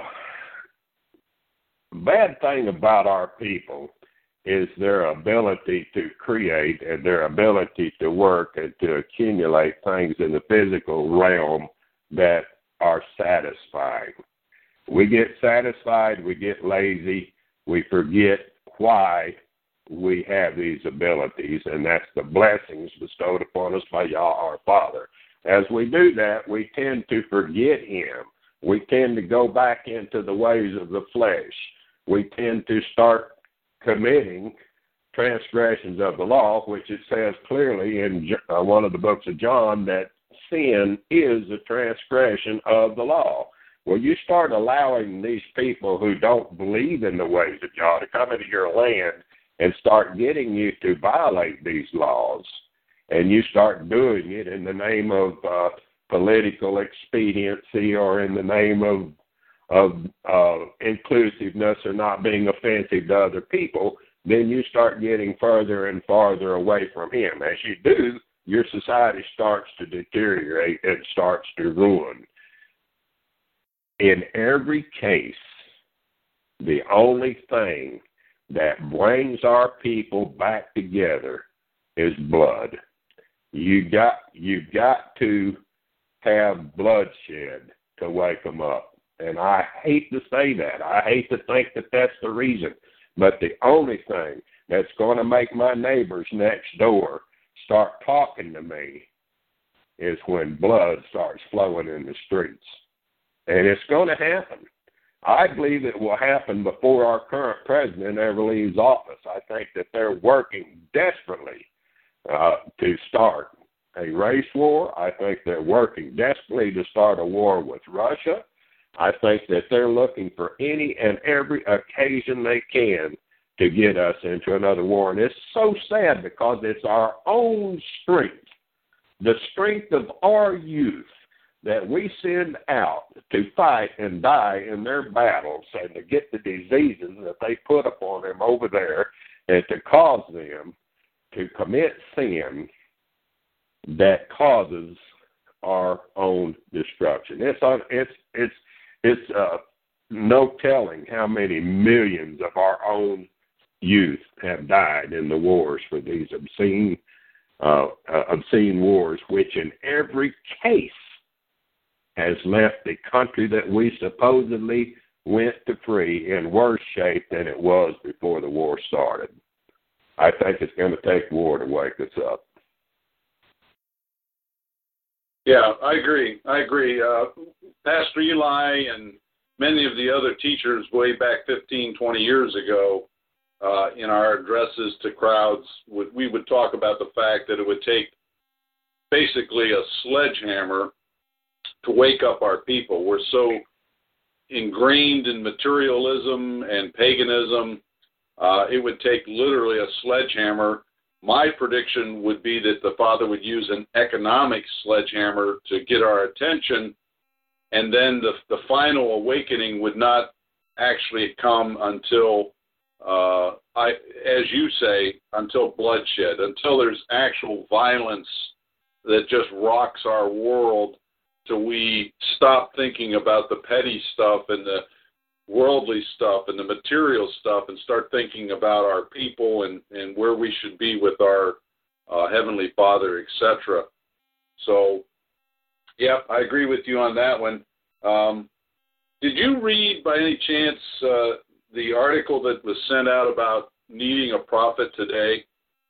bad thing about our people is their ability to create and their ability to work and to accumulate things in the physical realm that are satisfying. We get satisfied, we get lazy, we forget why we have these abilities, and that's the blessings bestowed upon us by Yah, our Father. As we do that, we tend to forget Him. We tend to go back into the ways of the flesh. We tend to start committing transgressions of the law, which it says clearly in uh, one of the books of John that sin is a transgression of the law. Well, you start allowing these people who don't believe in the ways of God to come into your land and start getting you to violate these laws, and you start doing it in the name of uh, political expediency or in the name of of uh, inclusiveness or not being offensive to other people, then you start getting further and farther away from Him. As you do, your society starts to deteriorate and starts to ruin. In every case, the only thing that brings our people back together is blood. You got you got to have bloodshed to wake them up. And I hate to say that. I hate to think that that's the reason. But the only thing that's going to make my neighbors next door start talking to me is when blood starts flowing in the streets. And it's going to happen. I believe it will happen before our current president ever leaves office. I think that they're working desperately uh, to start a race war. I think they're working desperately to start a war with Russia. I think that they're looking for any and every occasion they can to get us into another war. And it's so sad because it's our own strength, the strength of our youth, that we send out to fight and die in their battles and to get the diseases that they put upon them over there and to cause them to commit sin that causes our own destruction. It's it's it's it's uh, no telling how many millions of our own youth have died in the wars for these obscene uh, uh, obscene wars, which in every case has left the country that we supposedly went to free in worse shape than it was before the war started. I think it's going to take war to wake us up. Yeah, I agree. I agree. Uh, Pastor Eli and many of the other teachers way back fifteen, twenty years ago, uh, in our addresses to crowds, would, we would talk about the fact that it would take basically a sledgehammer to wake up our people. We're so ingrained in materialism and paganism, uh, it would take literally a sledgehammer. My prediction would be that the Father would use an economic sledgehammer to get our attention, and then the, the final awakening would not actually come until, uh, I, as you say, until bloodshed, until there's actual violence that just rocks our world till we stop thinking about the petty stuff and the worldly stuff and the material stuff and start thinking about our people and, and where we should be with our uh, Heavenly Father, et cetera. So, yeah, I agree with you on that one. Um, did you read by any chance uh, the article that was sent out about needing a prophet today?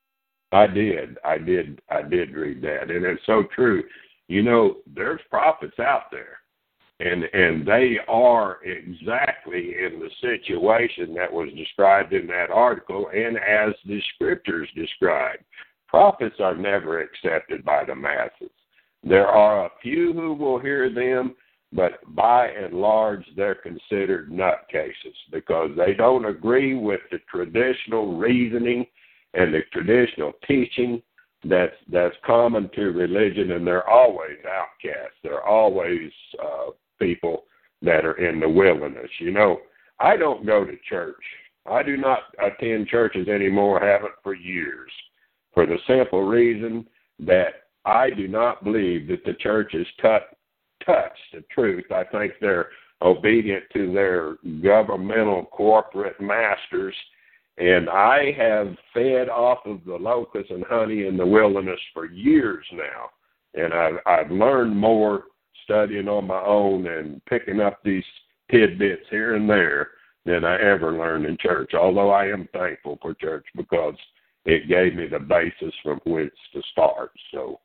I did. I did. I did read that, and it's so true. You know, there's prophets out there, and and they are exactly in the situation that was described in that article and as the scriptures describe. Prophets are never accepted by the masses. There are a few who will hear them, but by and large, they're considered nutcases because they don't agree with the traditional reasoning and the traditional teaching that's that's common to religion, and they're always outcasts. They're always uh, people that are in the wilderness. You know, I don't go to church. I do not attend churches anymore, haven't for years, for the simple reason that I do not believe that the church is touch, touch the truth. I think they're obedient to their governmental corporate masters. And I have fed off of the locusts and honey in the wilderness for years now. And I've, I've learned more studying on my own and picking up these tidbits here and there than I ever learned in church, although I am thankful for church because it gave me the basis from which to start. So,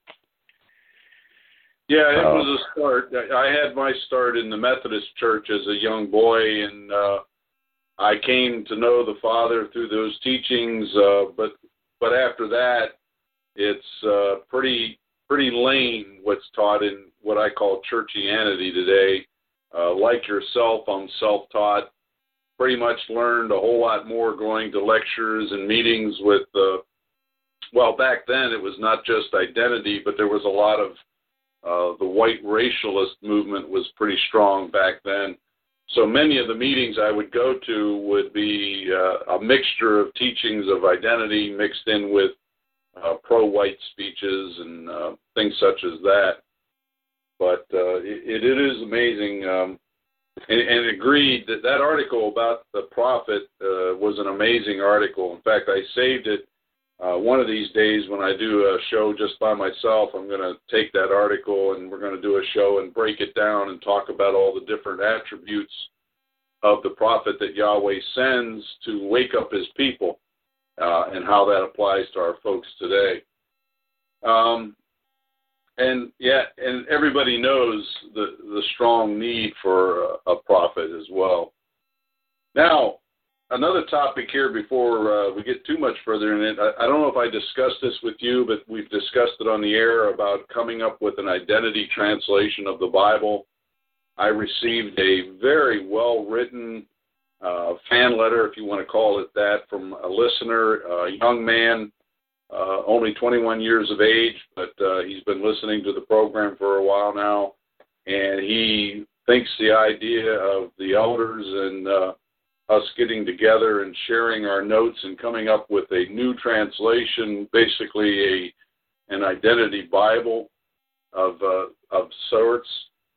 yeah, it uh, was a start. I had my start in the Methodist church as a young boy, and uh, I came to know the Father through those teachings, uh, but but after that, it's uh, pretty pretty lame what's taught in what I call churchianity today. Uh, like yourself, I'm self-taught. Pretty much learned a whole lot more going to lectures and meetings with, uh, well, back then it was not just identity, but there was a lot of, uh, the white racialist movement was pretty strong back then. So many of the meetings I would go to would be uh, a mixture of teachings of identity mixed in with uh, pro-white speeches and uh, things such as that. But uh, it, it is amazing, um, and, and agreed that that article about the prophet uh, was an amazing article. In fact, I saved it. Uh, one of these days when I do a show just by myself, I'm going to take that article and we're going to do a show and break it down and talk about all the different attributes of the prophet that Yahweh sends to wake up his people uh, and how that applies to our folks today. Um, and yeah, and everybody knows the, the strong need for a, a prophet as well. Now, another topic here before uh, we get too much further in it, I, I don't know if I discussed this with you, but we've discussed it on the air about coming up with an identity translation of the Bible. I received a very well-written uh, fan letter, if you want to call it that, from a listener, a young man, uh, only twenty-one years of age, but uh, he's been listening to the program for a while now, and he thinks the idea of the elders and uh, us getting together and sharing our notes and coming up with a new translation, basically a an identity Bible of uh, of sorts.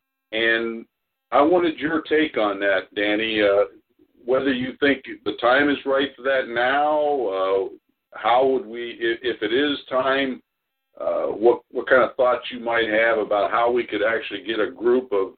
And I wanted your take on that, Danny, uh, whether you think the time is right for that now, uh, how would we, if, if it is time, uh, what, what kind of thoughts you might have about how we could actually get a group of,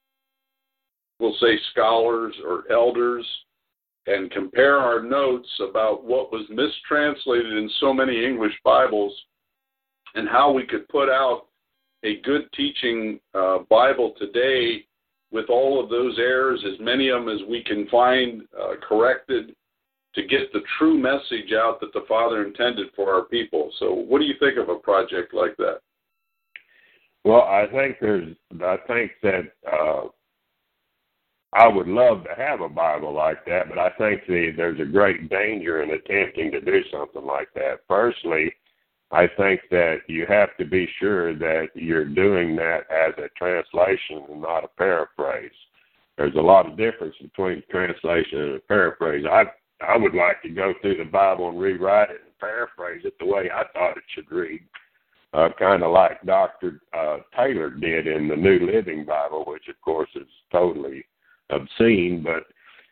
we'll say, scholars or elders and compare our notes about what was mistranslated in so many English Bibles and how we could put out a good teaching uh, Bible today with all of those errors, as many of them as we can find uh, corrected, to get the true message out that the Father intended for our people. So what do you think of a project like that? Well, I think there's, I think that uh, I would love to have a Bible like that, but I think the, there's a great danger in attempting to do something like that. Firstly, I think that you have to be sure that you're doing that as a translation and not a paraphrase. There's a lot of difference between translation and a paraphrase. I I would like to go through the Bible and rewrite it and paraphrase it the way I thought it should read, uh, kind of like Doctor Uh, Taylor did in the New Living Bible, which, of course, is totally obscene. But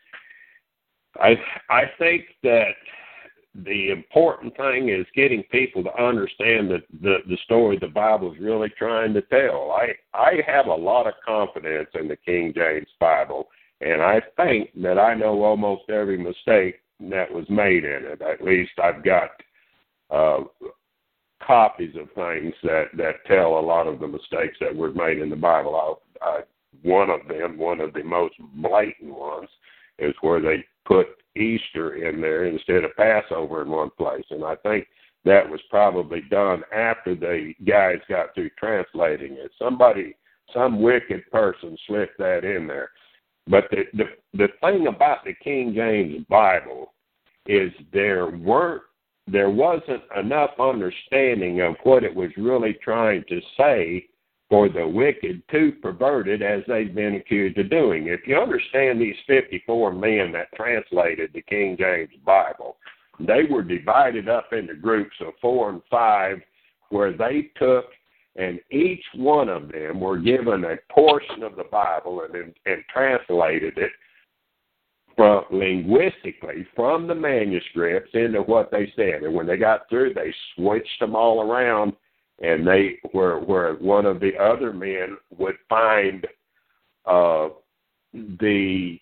I I think that the important thing is getting people to understand that the, the story the Bible is really trying to tell. I, I have a lot of confidence in the King James Bible, and I think that I know almost every mistake that was made in it. At least I've got uh, copies of things that, that tell a lot of the mistakes that were made in the Bible. I, I, one of them, one of the most blatant ones, is where they put Easter in there instead of Passover in one place. And I think that was probably done after the guys got through translating it. Somebody, some wicked person slipped that in there. But the, the the thing about the King James Bible is there weren't there wasn't enough understanding of what it was really trying to say for the wicked to pervert it as they've been accused of doing. If you understand these fifty-four men that translated the King James Bible, they were divided up into groups of four and five where they took, and each one of them were given a portion of the Bible and, and, and translated it from, linguistically from the manuscripts into what they said. And when they got through, they switched them all around, and they where where one of the other men would find uh, the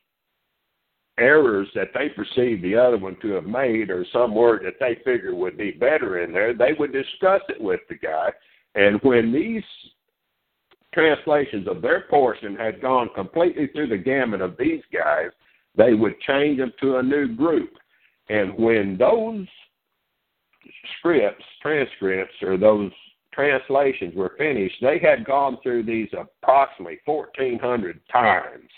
errors that they perceived the other one to have made, or some word that they figured would be better in there, they would discuss it with the guy. And when these translations of their portion had gone completely through the gamut of these guys, they would change them to a new group. And when those scripts, transcripts, or those translations were finished, they had gone through these approximately fourteen hundred times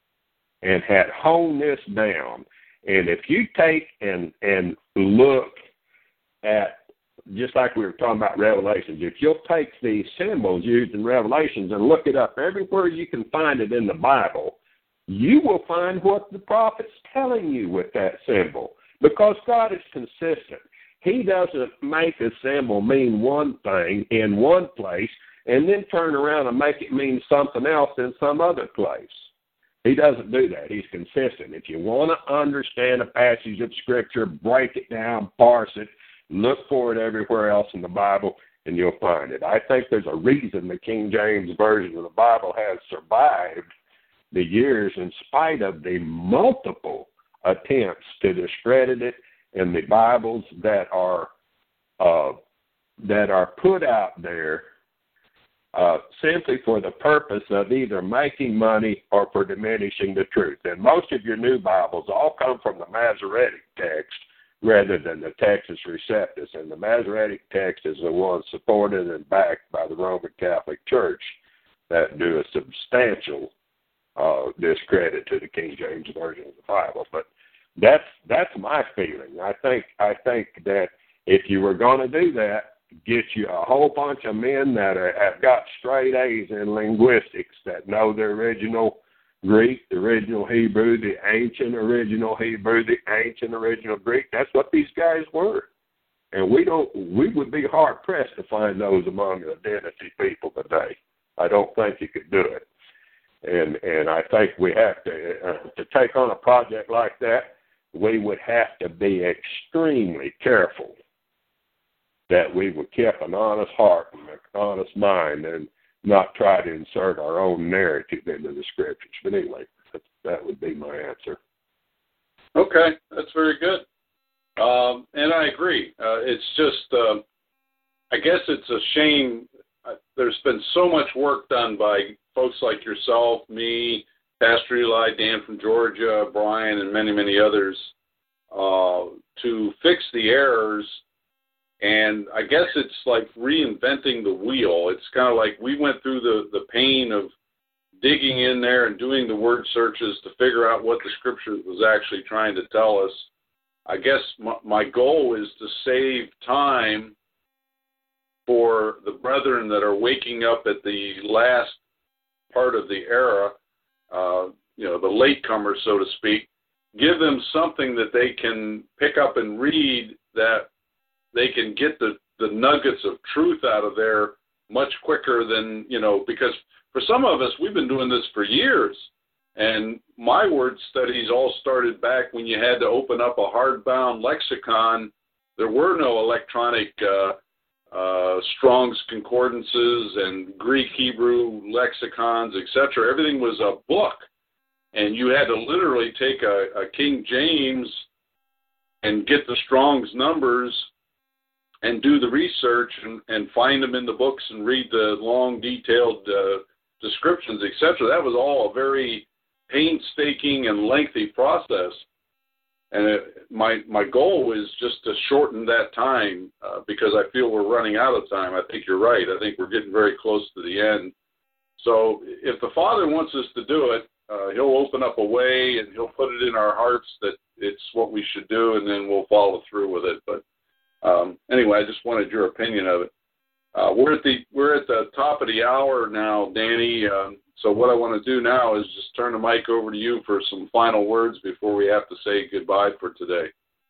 and had honed this down. And if you take and and look at, just like we were talking about Revelations, if you'll take the symbols used in Revelations and look it up everywhere you can find it in the Bible, you will find what the prophet's telling you with that symbol, because God is consistent. He doesn't make a symbol mean one thing in one place and then turn around and make it mean something else in some other place. He doesn't do that. He's consistent. If you want to understand a passage of Scripture, break it down, parse it, look for it everywhere else in the Bible, and you'll find it. I think there's a reason the King James Version of the Bible has survived the years in spite of the multiple attempts to discredit it, and the Bibles that are uh, that are put out there uh, simply for the purpose of either making money or for diminishing the truth. And most of your new Bibles all come from the Masoretic text rather than the Textus Receptus. And the Masoretic text is the one supported and backed by the Roman Catholic Church that do a substantial uh, discredit to the King James Version of the Bible. But That's that's my feeling. I think I think that if you were going to do that, get you a whole bunch of men that are, have got straight A's in linguistics, that know the original Greek, the original Hebrew, the ancient original Hebrew, the ancient original Greek. That's what these guys were, and we don't. We would be hard pressed to find those among the identity people today. I don't think you could do it, and and I think we have to uh, to take on a project like that. We would have to be extremely careful that we would keep an honest heart and an honest mind and not try to insert our own narrative into the Scriptures. But anyway, that, that would be my answer. Okay, that's very good. Um, and I agree. Uh, it's just, uh, I guess it's a shame. there's been so much work done by folks like yourself, me, Pastor Eli, Dan from Georgia, Brian, and many, many others uh, to fix the errors. And I guess it's like reinventing the wheel. It's kind of like we went through the, the pain of digging in there and doing the word searches to figure out what the Scripture was actually trying to tell us. I guess my, my goal is to save time for the brethren that are waking up at the last part of the era, uh, you know, the latecomers, so to speak, give them something that they can pick up and read, that they can get the, the nuggets of truth out of there much quicker than, you know, because for some of us, we've been doing this for years. And my word studies all started back when you had to open up a hardbound lexicon. There were no electronic uh, uh, Strong's Concordances and Greek Hebrew lexicons, et cetera. Everything was a book. And you had to literally take a, a King James and get the Strong's numbers and do the research and, and find them in the books and read the long, detailed uh, descriptions, et cetera. That was all a very painstaking and lengthy process. And it, my my goal is just to shorten that time uh, because I feel we're running out of time. I think you're right. I think we're getting very close to the end. So if the Father wants us to do it, uh, he'll open up a way and he'll put it in our hearts that it's what we should do, and then we'll follow through with it. But um, anyway, I just wanted your opinion of it. Uh, we're at the we're at the top of the hour now, Danny. Um, so what I want to do now is just turn the mic over to you for some final words before we have to say goodbye for today.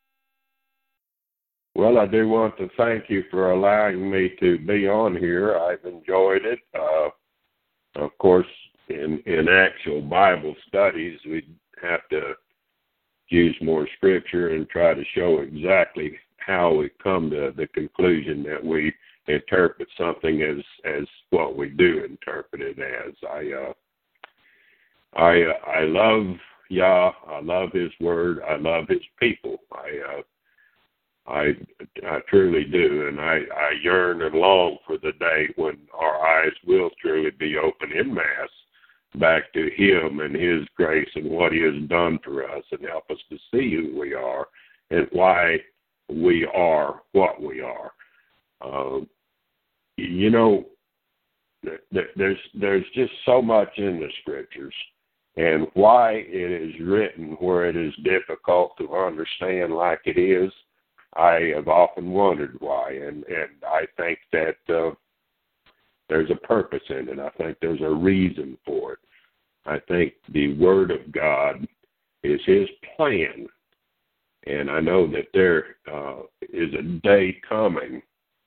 Well, I do want to thank you for allowing me to be on here. I've enjoyed it. Uh, of course, in in actual Bible studies, we have to use more scripture and try to show exactly how we come to the conclusion that we interpret something as as what we do interpret it as. I uh, I uh, I love Yah. I love His Word. I love His people. I uh, I I truly do, and I, I yearn and long for the day when our eyes will truly be open en masse back to Him and His grace and what He has done for us, and help us to see who we are and why we are what we are. Um, you know, there's there's just so much in the Scriptures, and why it is written where it is difficult to understand like it is, I have often wondered why, and, and I think that uh, there's a purpose in it. I think there's a reason for it. I think the Word of God is His plan, and I know that there uh, is a day coming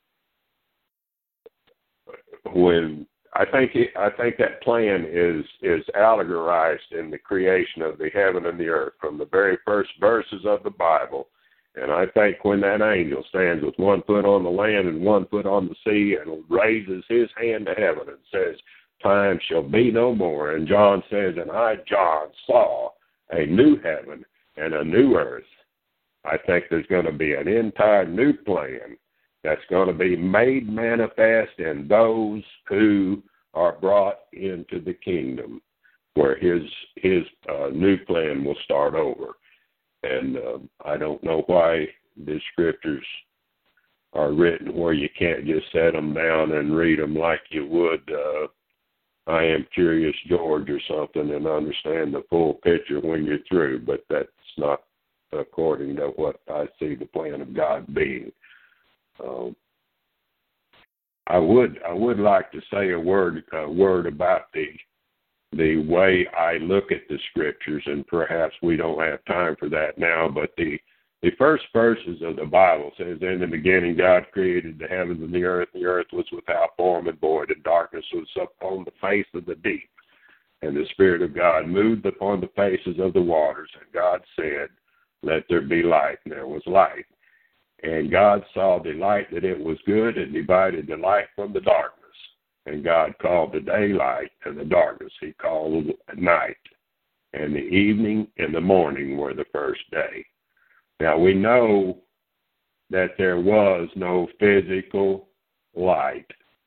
when I think it, I think that plan is is allegorized in the creation of the heaven and the earth from the very first verses of the Bible. And I think when that angel stands with one foot on the land and one foot on the sea and raises his hand to heaven and says, "Time shall be no more," and John says, "And I, John, saw a new heaven and a new earth," I think there's going to be an entire new plan that's going to be made manifest in those who are brought into the kingdom, where his his uh, new plan will start over. And uh, I don't know why the Scriptures are written where you can't just set them down and read them like you would uh, I Am Curious George or something and understand the full picture when you're through, but that's not according to what I see the plan of God being. Um, I would I would like to say a word a word about the the way I look at the Scriptures, and perhaps we don't have time for that now, but the the first verses of the Bible says, "In the beginning God created the heavens and the earth. The earth was without form and void, and darkness was upon the face of the deep. And the Spirit of God moved upon the faces of the waters. And God said, Let there be light. And there was light. And God saw the light that it was good, and divided the light from the darkness. And God called the day light, and the darkness He called night. And the evening and the morning were the first day." Now we know that there was no physical light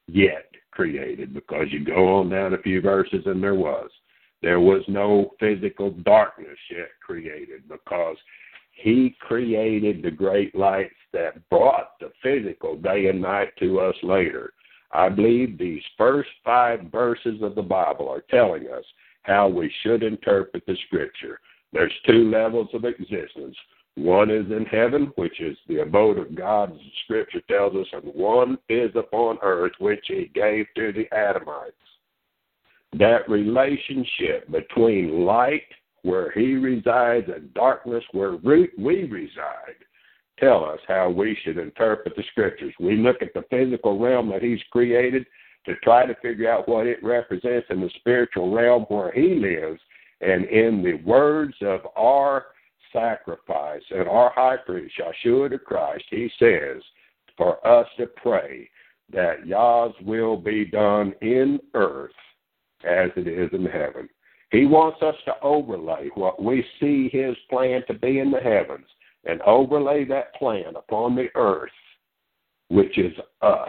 yet created, because you go on down a few verses and there was. There was no physical darkness yet created, because he created the great lights that brought the physical day and night to us later. I believe these first five verses of the Bible are telling us how we should interpret the Scripture. There's two levels of existence. One is in heaven, which is the abode of God, as the Scripture tells us, and one is upon earth, which he gave to the Adamites. That relationship between light, where he resides, and darkness, where we reside, tell us how we should interpret the Scriptures. We look at the physical realm that he's created to try to figure out what it represents in the spiritual realm where he lives, and in the words of our sacrifice and our high priest, Yeshua the Christ, he says for us to pray that Yah's will be done in earth as it is in heaven. He wants us to overlay what we see his plan to be in the heavens and overlay that plan upon the earth, which is us,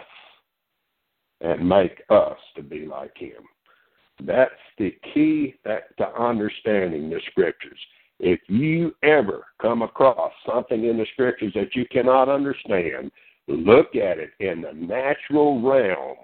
and make us to be like him. That's the key that, to understanding the Scriptures. If you ever come across something in the Scriptures that you cannot understand, look at it in the natural realm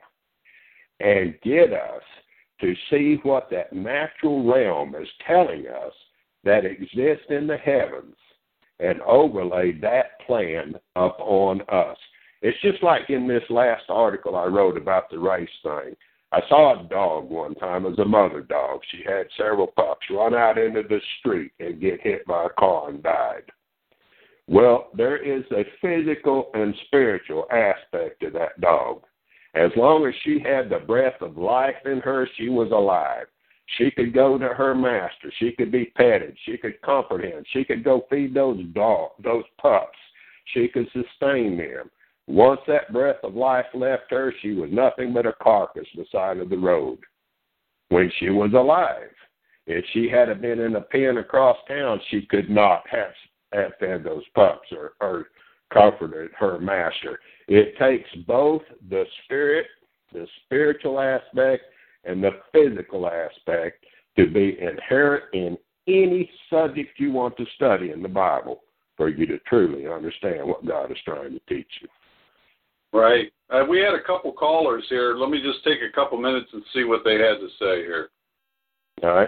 and get us to see what that natural realm is telling us that exists in the heavens and overlay that plan upon us. It's just like in this last article I wrote about the race thing. I saw a dog one time. It was a mother dog. She had several pups run out into the street and get hit by a car and died. Well, there is a physical and spiritual aspect to that dog. As long as she had the breath of life in her, she was alive. She could go to her master. She could be petted. She could comfort him. She could go feed those dog, those pups. She could sustain them. Once that breath of life left her, she was nothing but a carcass beside of the road when she was alive. If she had been in a pen across town, she could not have, have fed those pups or, or comforted her master. It takes both the spirit, the spiritual aspect, and the physical aspect to be inherent in any subject you want to study in the Bible for you to truly understand what God is trying to teach you. Right. Uh, we had a couple callers here. Let me just take a couple minutes and see what they had to say here. All right.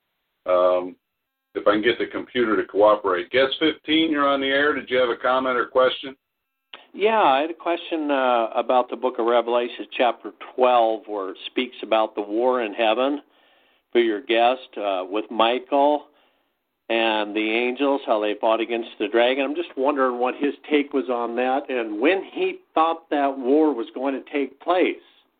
Um, if I can get the computer to cooperate. Guest fifteen, you're on the air. Did you have a comment or question? Yeah, I had a question uh, about the book of Revelation, chapter twelve, where it speaks about the war in heaven for your guest uh, with Michael and the angels, how they fought against the dragon. I'm just wondering what his take was on that and when he thought that war was going to take place.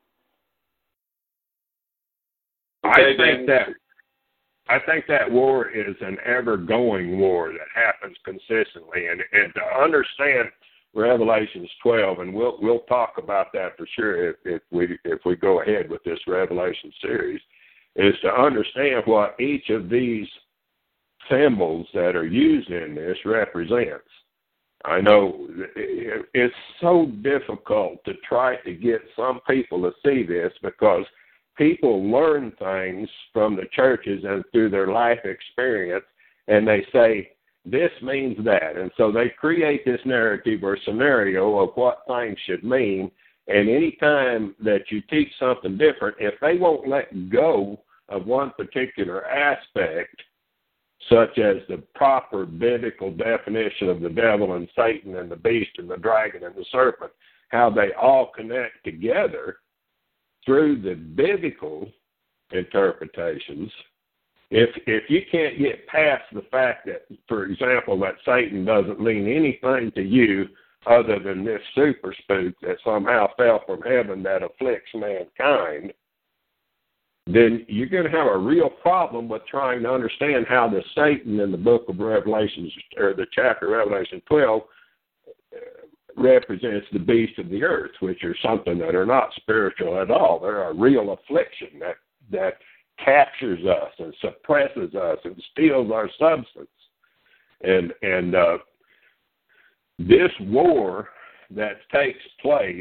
I think that I think that war is an ever-going war that happens consistently, and, and to understand Revelations twelve, and we'll we'll talk about that for sure if, if we if we go ahead with this Revelation series, is to understand what each of these symbols that are used in this represents. I know it's so difficult to try to get some people to see this because people learn things from the churches and through their life experience, and they say, this means that. And so they create this narrative or scenario of what things should mean, and any time that you teach something different, if they won't let go of one particular aspect, such as the proper biblical definition of the devil and Satan and the beast and the dragon and the serpent, how they all connect together through the biblical interpretations, if if you can't get past the fact that, for example, that Satan doesn't mean anything to you other than this super spook that somehow fell from heaven that afflicts mankind, then you're going to have a real problem with trying to understand how the Satan in the book of Revelation, or the chapter of Revelation twelve, represents the beast of the earth, which are something that are not spiritual at all. They're a real affliction that, that captures us and suppresses us and steals our substance. And, and uh, this war that takes place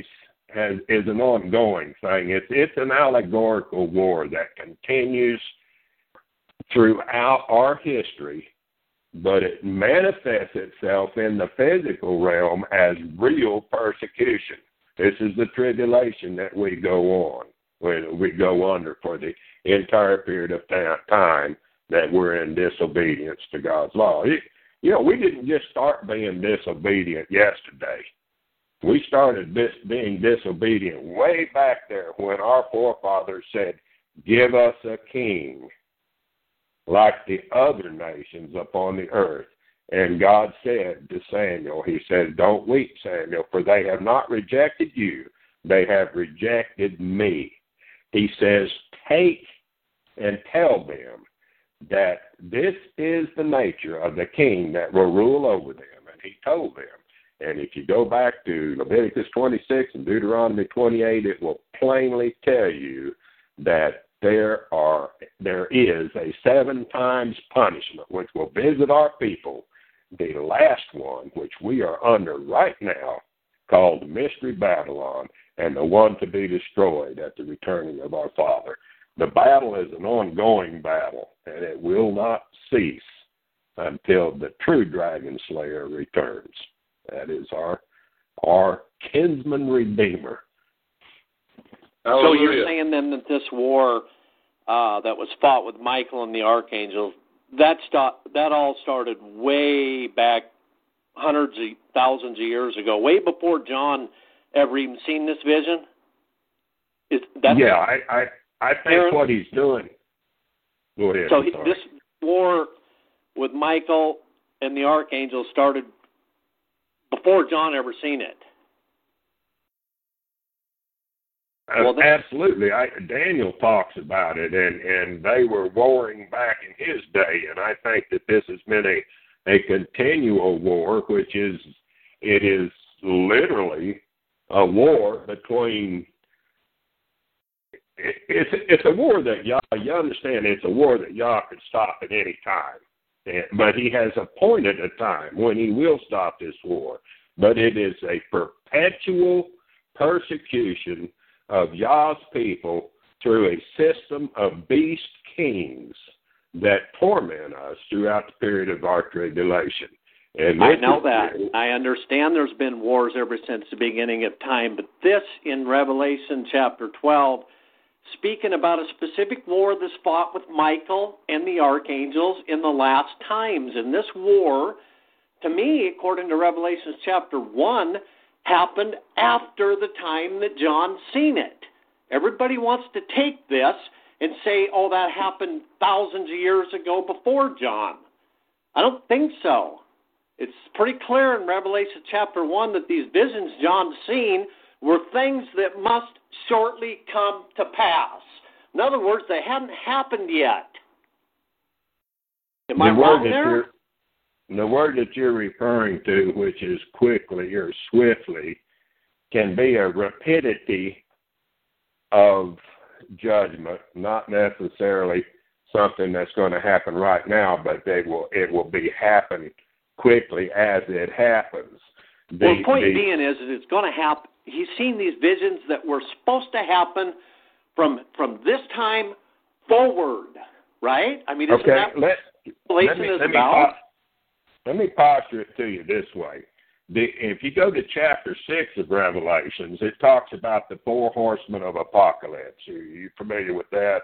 has, is an ongoing thing. It's, it's an allegorical war that continues throughout our history, but it manifests itself in the physical realm as real persecution. This is the tribulation that we go on, when we go under for the entire period of time that we're in disobedience to God's law. You know, we didn't just start being disobedient yesterday. We started dis- being disobedient way back there when our forefathers said, give us a king like the other nations upon the earth. And God said to Samuel, he said, don't weep, Samuel, for they have not rejected you. They have rejected me. He says, take and tell them that this is the nature of the king that will rule over them. And he told them. And if you go back to Leviticus twenty-six and Deuteronomy twenty-eight, it will plainly tell you that there are there is a seven times punishment which will visit our people. The last one, which we are under right now, called Mystery Babylon, and the one to be destroyed at the returning of our Father. The battle is an ongoing battle, and it will not cease until the true dragon slayer returns. That is our our kinsman redeemer. Hallelujah. So you're saying then that this war uh, that was fought with Michael and the archangels, that st- that all started way back hundreds of thousands of years ago, way before John ever even seen this vision? Is that yeah, I, I, I think Aaron? what he's doing. Go ahead. So he, this war with Michael and the archangels started before John ever seen it. Uh, well, absolutely. I, Daniel talks about it, and, and they were warring back in his day, and I think that this has been a, a continual war, which is, it is literally a war between, it, it's, it's a war that Yah, you understand, it's a war that Yah could stop at any time. But he has appointed a time when he will stop this war. But it is a perpetual persecution of Yah's people through a system of beast kings that torment us throughout the period of our tribulation. And I know that. I understand there's been wars ever since the beginning of time. But this in Revelation chapter twelve, speaking about a specific war that's fought with Michael and the archangels in the last times. And this war, to me, according to Revelation chapter one, happened after the time that John seen it. Everybody wants to take this and say, oh, that happened thousands of years ago before John. I don't think so. It's pretty clear in Revelation chapter one that these visions John seen were things that must shortly come to pass. In other words, they hadn't happened yet. Am I wrong there? The word that you're referring to, which is quickly or swiftly, can be a rapidity of judgment, not necessarily something that's going to happen right now, but they will it will be happen quickly as it happens. The, well, the point the, being is that it's going to happen. He's seen these visions that were supposed to happen from from this time forward, right? I mean, isn't okay, that let, what let me, is let about? Me pos- let me posture it to you this way. The, if you go to chapter six of Revelations, it talks about the four horsemen of apocalypse. Are you familiar with that?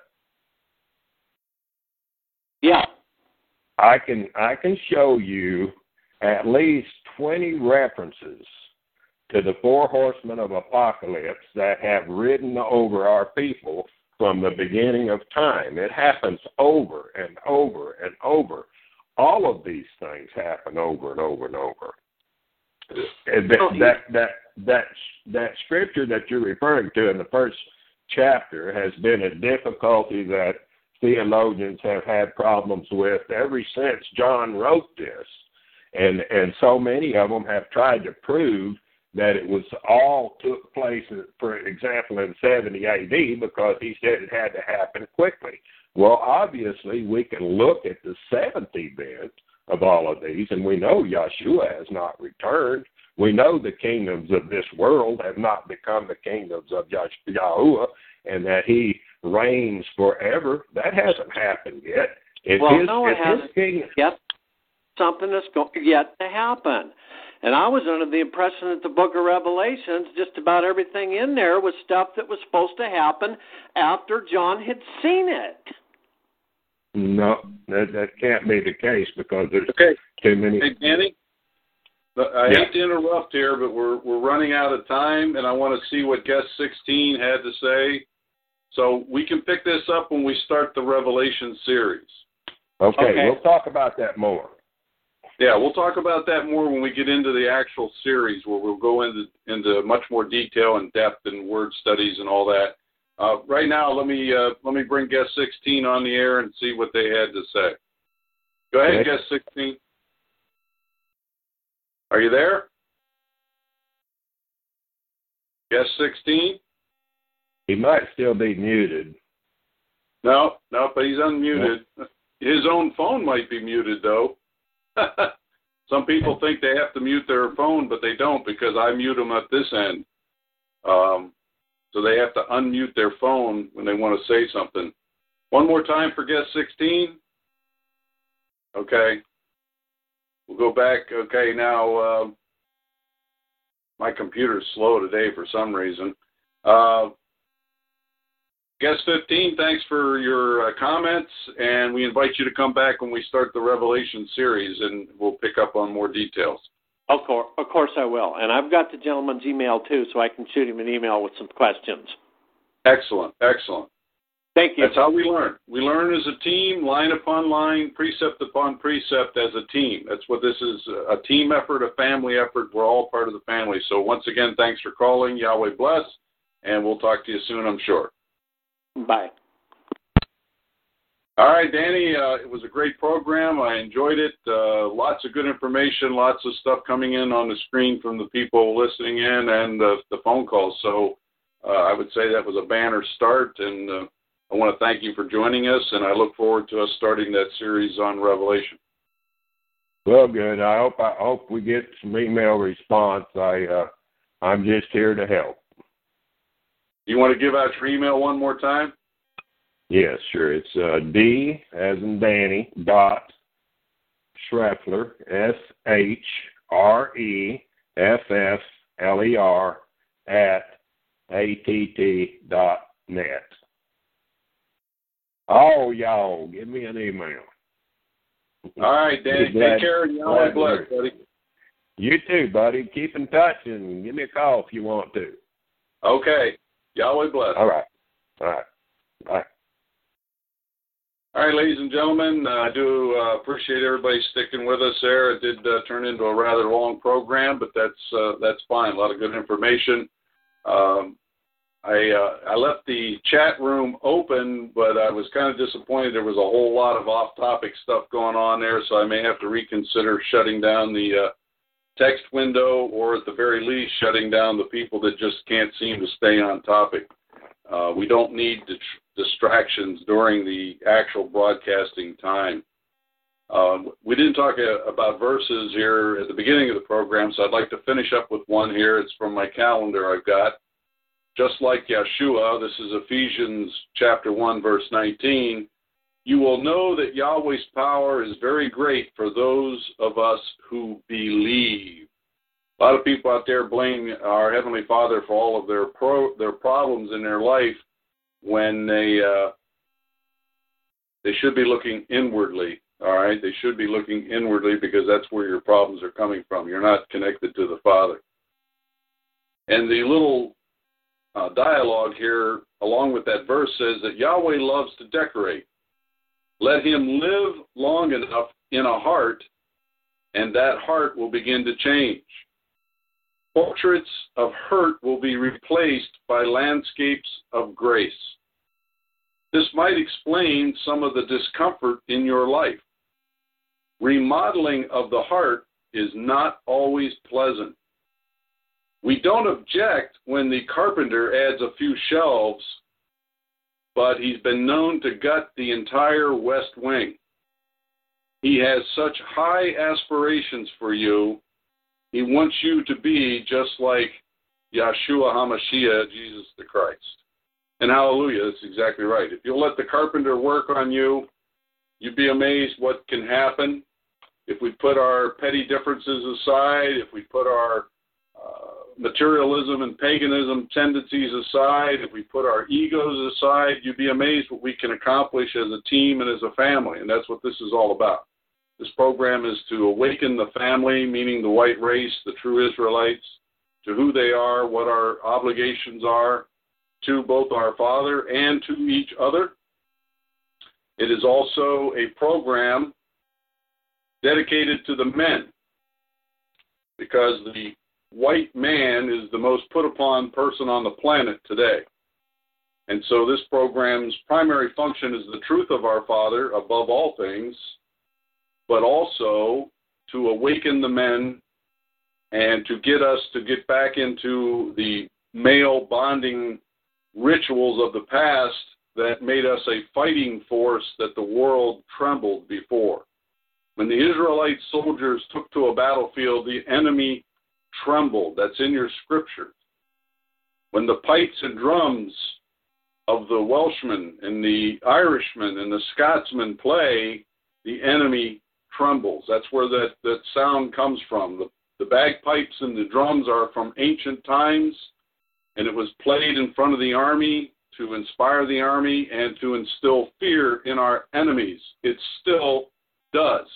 Yeah. I can I can show you at least twenty references to the four horsemen of apocalypse that have ridden over our people from the beginning of time. It happens over and over and over. All of these things happen over and over and over. And that, that, that, that, that scripture that you're referring to in the first chapter has been a difficulty that theologians have had problems with ever since John wrote this. And, and so many of them have tried to prove that it was all took place, for example, in seventy A D because he said it had to happen quickly. Well, obviously, we can look at the seventh event of all of these, and we know Yeshua has not returned we know the kingdoms of this world have not become the kingdoms of Yahuwah, and that he reigns forever. That hasn't happened yet. If well, his, no, it if hasn't his kingdom, yet. Something that's go- yet to happen. And I was under the impression that the book of Revelations, just about everything in there was stuff that was supposed to happen after John had seen it. No, that that can't be the case because there's okay. too many. Hey, Danny, I yeah. hate to interrupt here, but we're we're running out of time, and I want to see what guest sixteen had to say. So we can pick this up when we start the Revelation series. Okay, okay. We'll talk about that more. Yeah, we'll talk about that more when we get into the actual series, where we'll go into into much more detail and depth and word studies and all that. Uh, right now, let me uh, let me bring guest sixteen on the air and see what they had to say. Go ahead, Okay. guest sixteen. Are you there? Guest sixteen? He might still be muted. No, no, but he's unmuted. His own phone might be muted, though. Some people think they have to mute their phone, but they don't because I mute them at this end. Um, so they have to unmute their phone when they want to say something. One more time for guest sixteen. Okay. We'll go back. Okay, now uh, my computer's slow today for some reason. Uh, Guest fifteen, thanks for your uh, comments, and we invite you to come back when we start the Revelation series, and we'll pick up on more details. Of course, of course I will. And I've got the gentleman's email, too, so I can shoot him an email with some questions. Excellent, excellent. Thank you. That's how we learn. We learn as a team, line upon line, precept upon precept as a team. That's what this is, a team effort, a family effort. We're all part of the family. So once again, thanks for calling. Yahweh bless, and we'll talk to you soon, I'm sure. Bye. All right, Danny, uh, it was a great program. I enjoyed it. Uh, lots of good information, lots of stuff coming in on the screen from the people listening in and uh, the phone calls. So uh, I would say that was a banner start, and uh, I want to thank you for joining us, and I look forward to us starting that series on Revelation. Well, good. I hope I hope we get some email response. I uh, I'm just here to help. You want to give out your email one more time? Yes, sure. It's uh, D as in Danny dot Shreffler S H R E F F L E R at A T T dot net. Oh, y'all, give me an email. All right, Danny. Glad, take care. Yahweh bless, buddy. You too, buddy. Keep in touch and give me a call if you want to. Okay. Yahweh bless. All right. All right. Bye. All right, ladies and gentlemen, uh, I do uh, appreciate everybody sticking with us there. It did uh, turn into a rather long program, but that's uh, that's fine. A lot of good information. Um, I uh, I left the chat room open, but I was kind of disappointed. There was a whole lot of off-topic stuff going on there, so I may have to reconsider shutting down the uh, text window, or at the very least, shutting down the people that just can't seem to stay on topic. Uh, we don't need the tr- distractions during the actual broadcasting time. Um, we didn't talk uh, about verses here at the beginning of the program, so I'd like to finish up with one here. It's from my calendar I've got. Just like Yeshua, this is Ephesians chapter one, verse nineteen. You will know that Yahweh's power is very great for those of us who believe. A lot of people out there blame our Heavenly Father for all of their pro, their problems in their life when they uh, they should be looking inwardly. All right, they should be looking inwardly because that's where your problems are coming from. You're not connected to the Father. And the little uh, dialogue here, along with that verse, says that Yahweh loves to decorate. Let him live long enough in a heart, and that heart will begin to change. Portraits of hurt will be replaced by landscapes of grace. This might explain some of the discomfort in your life. Remodeling of the heart is not always pleasant. We don't object when the carpenter adds a few shelves, but he's been known to gut the entire west wing. He has such high aspirations for you, He wants you to be just like Yeshua HaMashiach, Jesus the Christ. And hallelujah, that's exactly right. If you'll let the carpenter work on you, you'd be amazed what can happen. If we put our petty differences aside, if we put our uh, materialism and paganism tendencies aside, if we put our egos aside, you'd be amazed what we can accomplish as a team and as a family. And that's what this is all about. This program is to awaken the family, meaning the white race, the true Israelites, to who they are, what our obligations are to both our Father and to each other. It is also a program dedicated to the men, because the white man is the most put upon person on the planet today. And so this program's primary function is the truth of our Father above all things, but also to awaken the men and to get us to get back into the male bonding rituals of the past that made us a fighting force that the world trembled before. When the Israelite soldiers took to a battlefield, the enemy trembled. That's in your scriptures. When the pipes and drums of the Welshmen and the Irishmen and the Scotsmen play, the enemy trembles. That's where that, that sound comes from. The, the bagpipes and the drums are from ancient times, and it was played in front of the army to inspire the army and to instill fear in our enemies. It still does.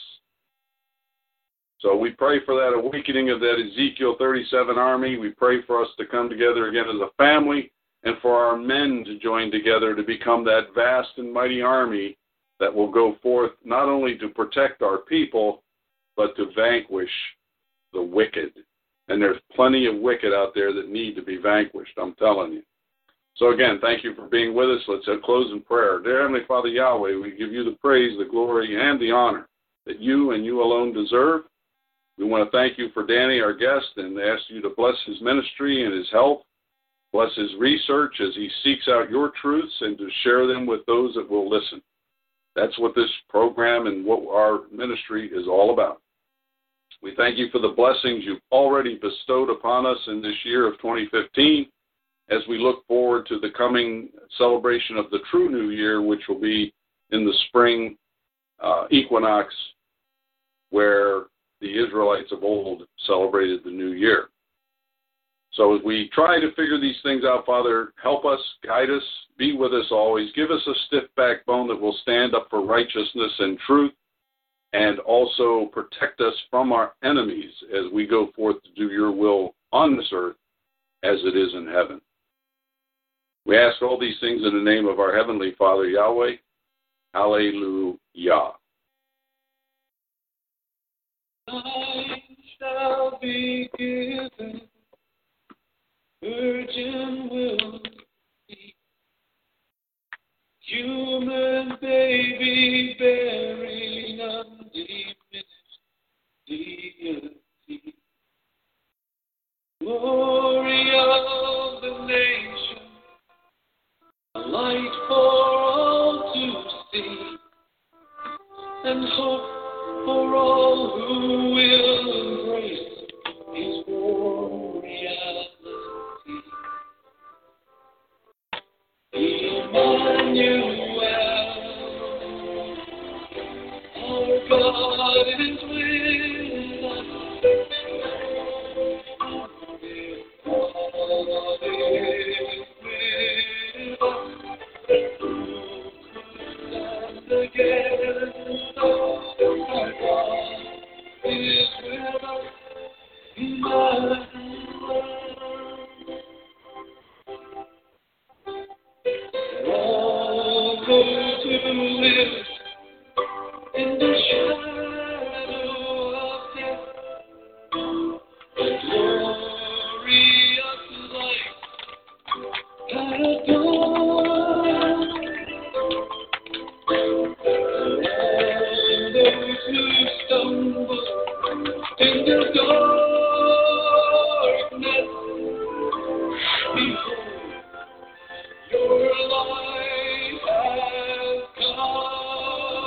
So we pray for that awakening of that Ezekiel thirty-seven army. We pray for us to come together again as a family and for our men to join together to become that vast and mighty army that will go forth not only to protect our people, but to vanquish the wicked. And there's plenty of wicked out there that need to be vanquished, I'm telling you. So again, thank you for being with us. Let's close in prayer. Dear Heavenly Father Yahweh, we give you the praise, the glory, and the honor that you and you alone deserve. We want to thank you for Danny, our guest, and ask you to bless his ministry and his health. Bless his research as he seeks out your truths and to share them with those that will listen. That's what this program and what our ministry is all about. We thank you for the blessings you've already bestowed upon us in this year of twenty fifteen as we look forward to the coming celebration of the true new year, which will be in the spring uh, equinox, where the Israelites of old celebrated the new year. So as we try to figure these things out, Father, help us, guide us, be with us always. Give us a stiff backbone that will stand up for righteousness and truth, and also protect us from our enemies as we go forth to do your will on this earth as it is in heaven. We ask all these things in the name of our Heavenly Father, Yahweh. Hallelujah. I shall be given, virgin will be, human baby bearing undiminished deity, glory of the nation, a light for all to see, and hope for all who will embrace his warm reality. Emmanuel, our God is with us. God is with us. Who could stand against us? Our God is with us. Emmanuel. All those who live in the shadow of death, the glorious light had dawned. All those who stumble in the darkness, behold, your light has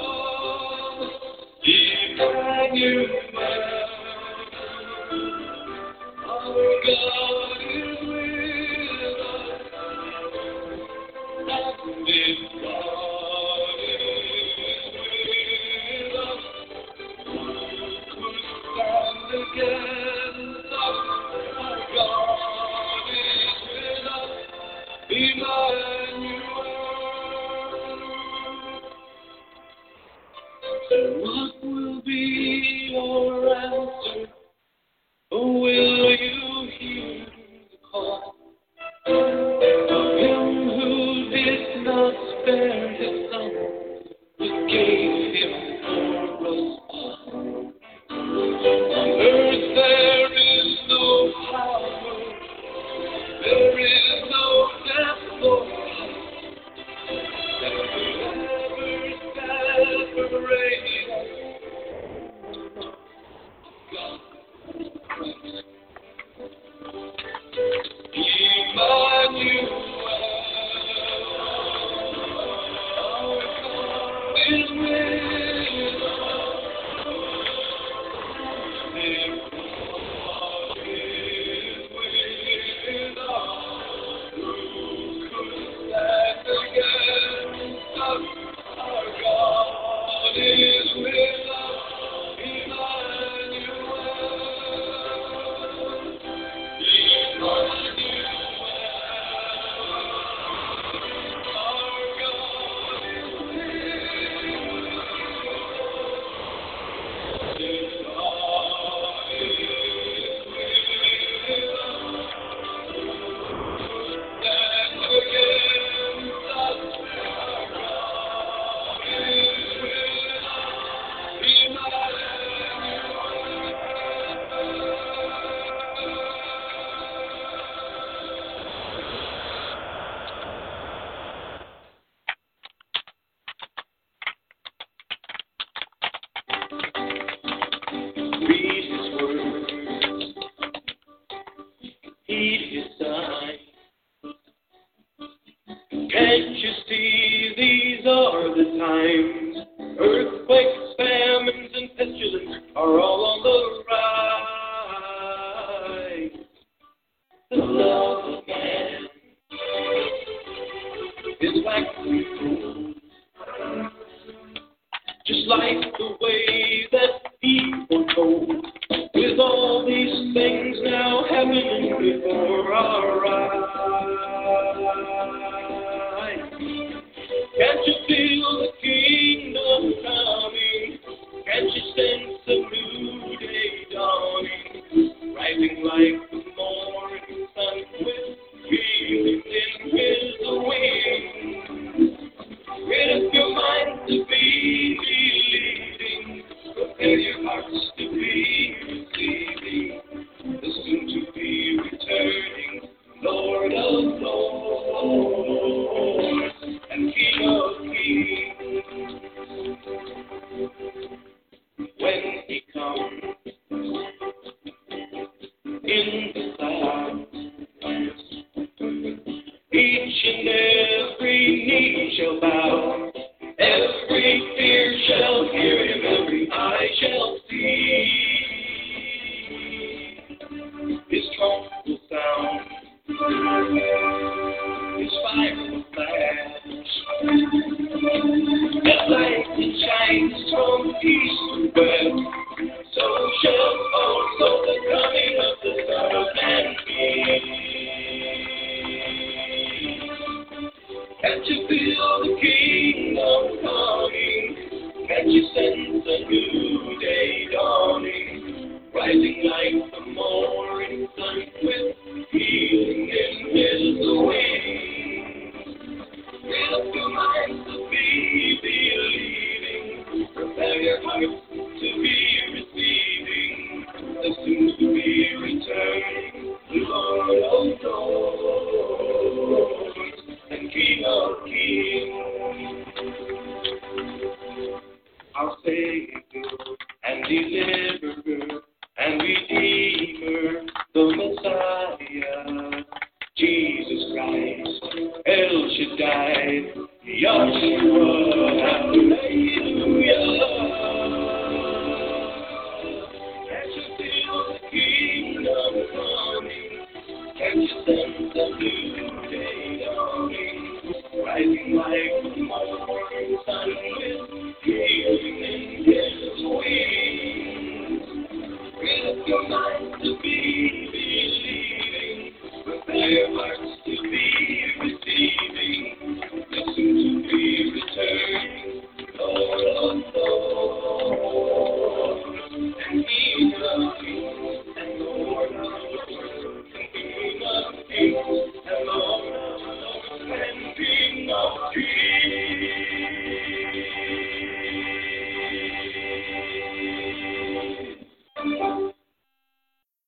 come. Emmanuel, God is with us. And if God is with us, who could stand against us? Our God is with us, Emmanuel. What will be your answer? Or will you hear the call of him who did not spare his son, but gave him for us all? On earth there is no power, there is no death or height that could ever separate us. God. Emmanuel, our God is with us. If God is with us, who could stand against us? Our God is with us, Emmanuel. Read his words, heed his sign. Can't you see these are the times? Earthquakes, famines, and pestilence are all on the rise. The love of man is waxing cold, just like the way that he foretold. With all these things now happening before our eyes, can't you feel the kingdom coming? Can't you sense a new day dawning, rising like the morning sun with healing in his wings? Rid up your mind to be believing, prepare your hearts to be receiving the soon-to-be returning Lord of Lords and King of Kings. When he comes in the clouds, each and every knee shall bow, every ear shall hear him, every eye shall see. His trump will sound, his fire will flash, as light that shines from east to west, so shall also the coming of the Son of Man be. Can't you feel the kingdom coming? Can't you sense a new day dawning, rising like the morning sun with healing in his wings? Rid up your mind to be believing, prepare your hearts to be receiving the soon-to-be returning Lord of Lords and King of Kings. Our Savior and Deliverer and Redeemer, the Messiah, Jesus Christ, El Shaddai, Yahshua, hallelujah. Can't you feel the kingdom coming? King of dreams.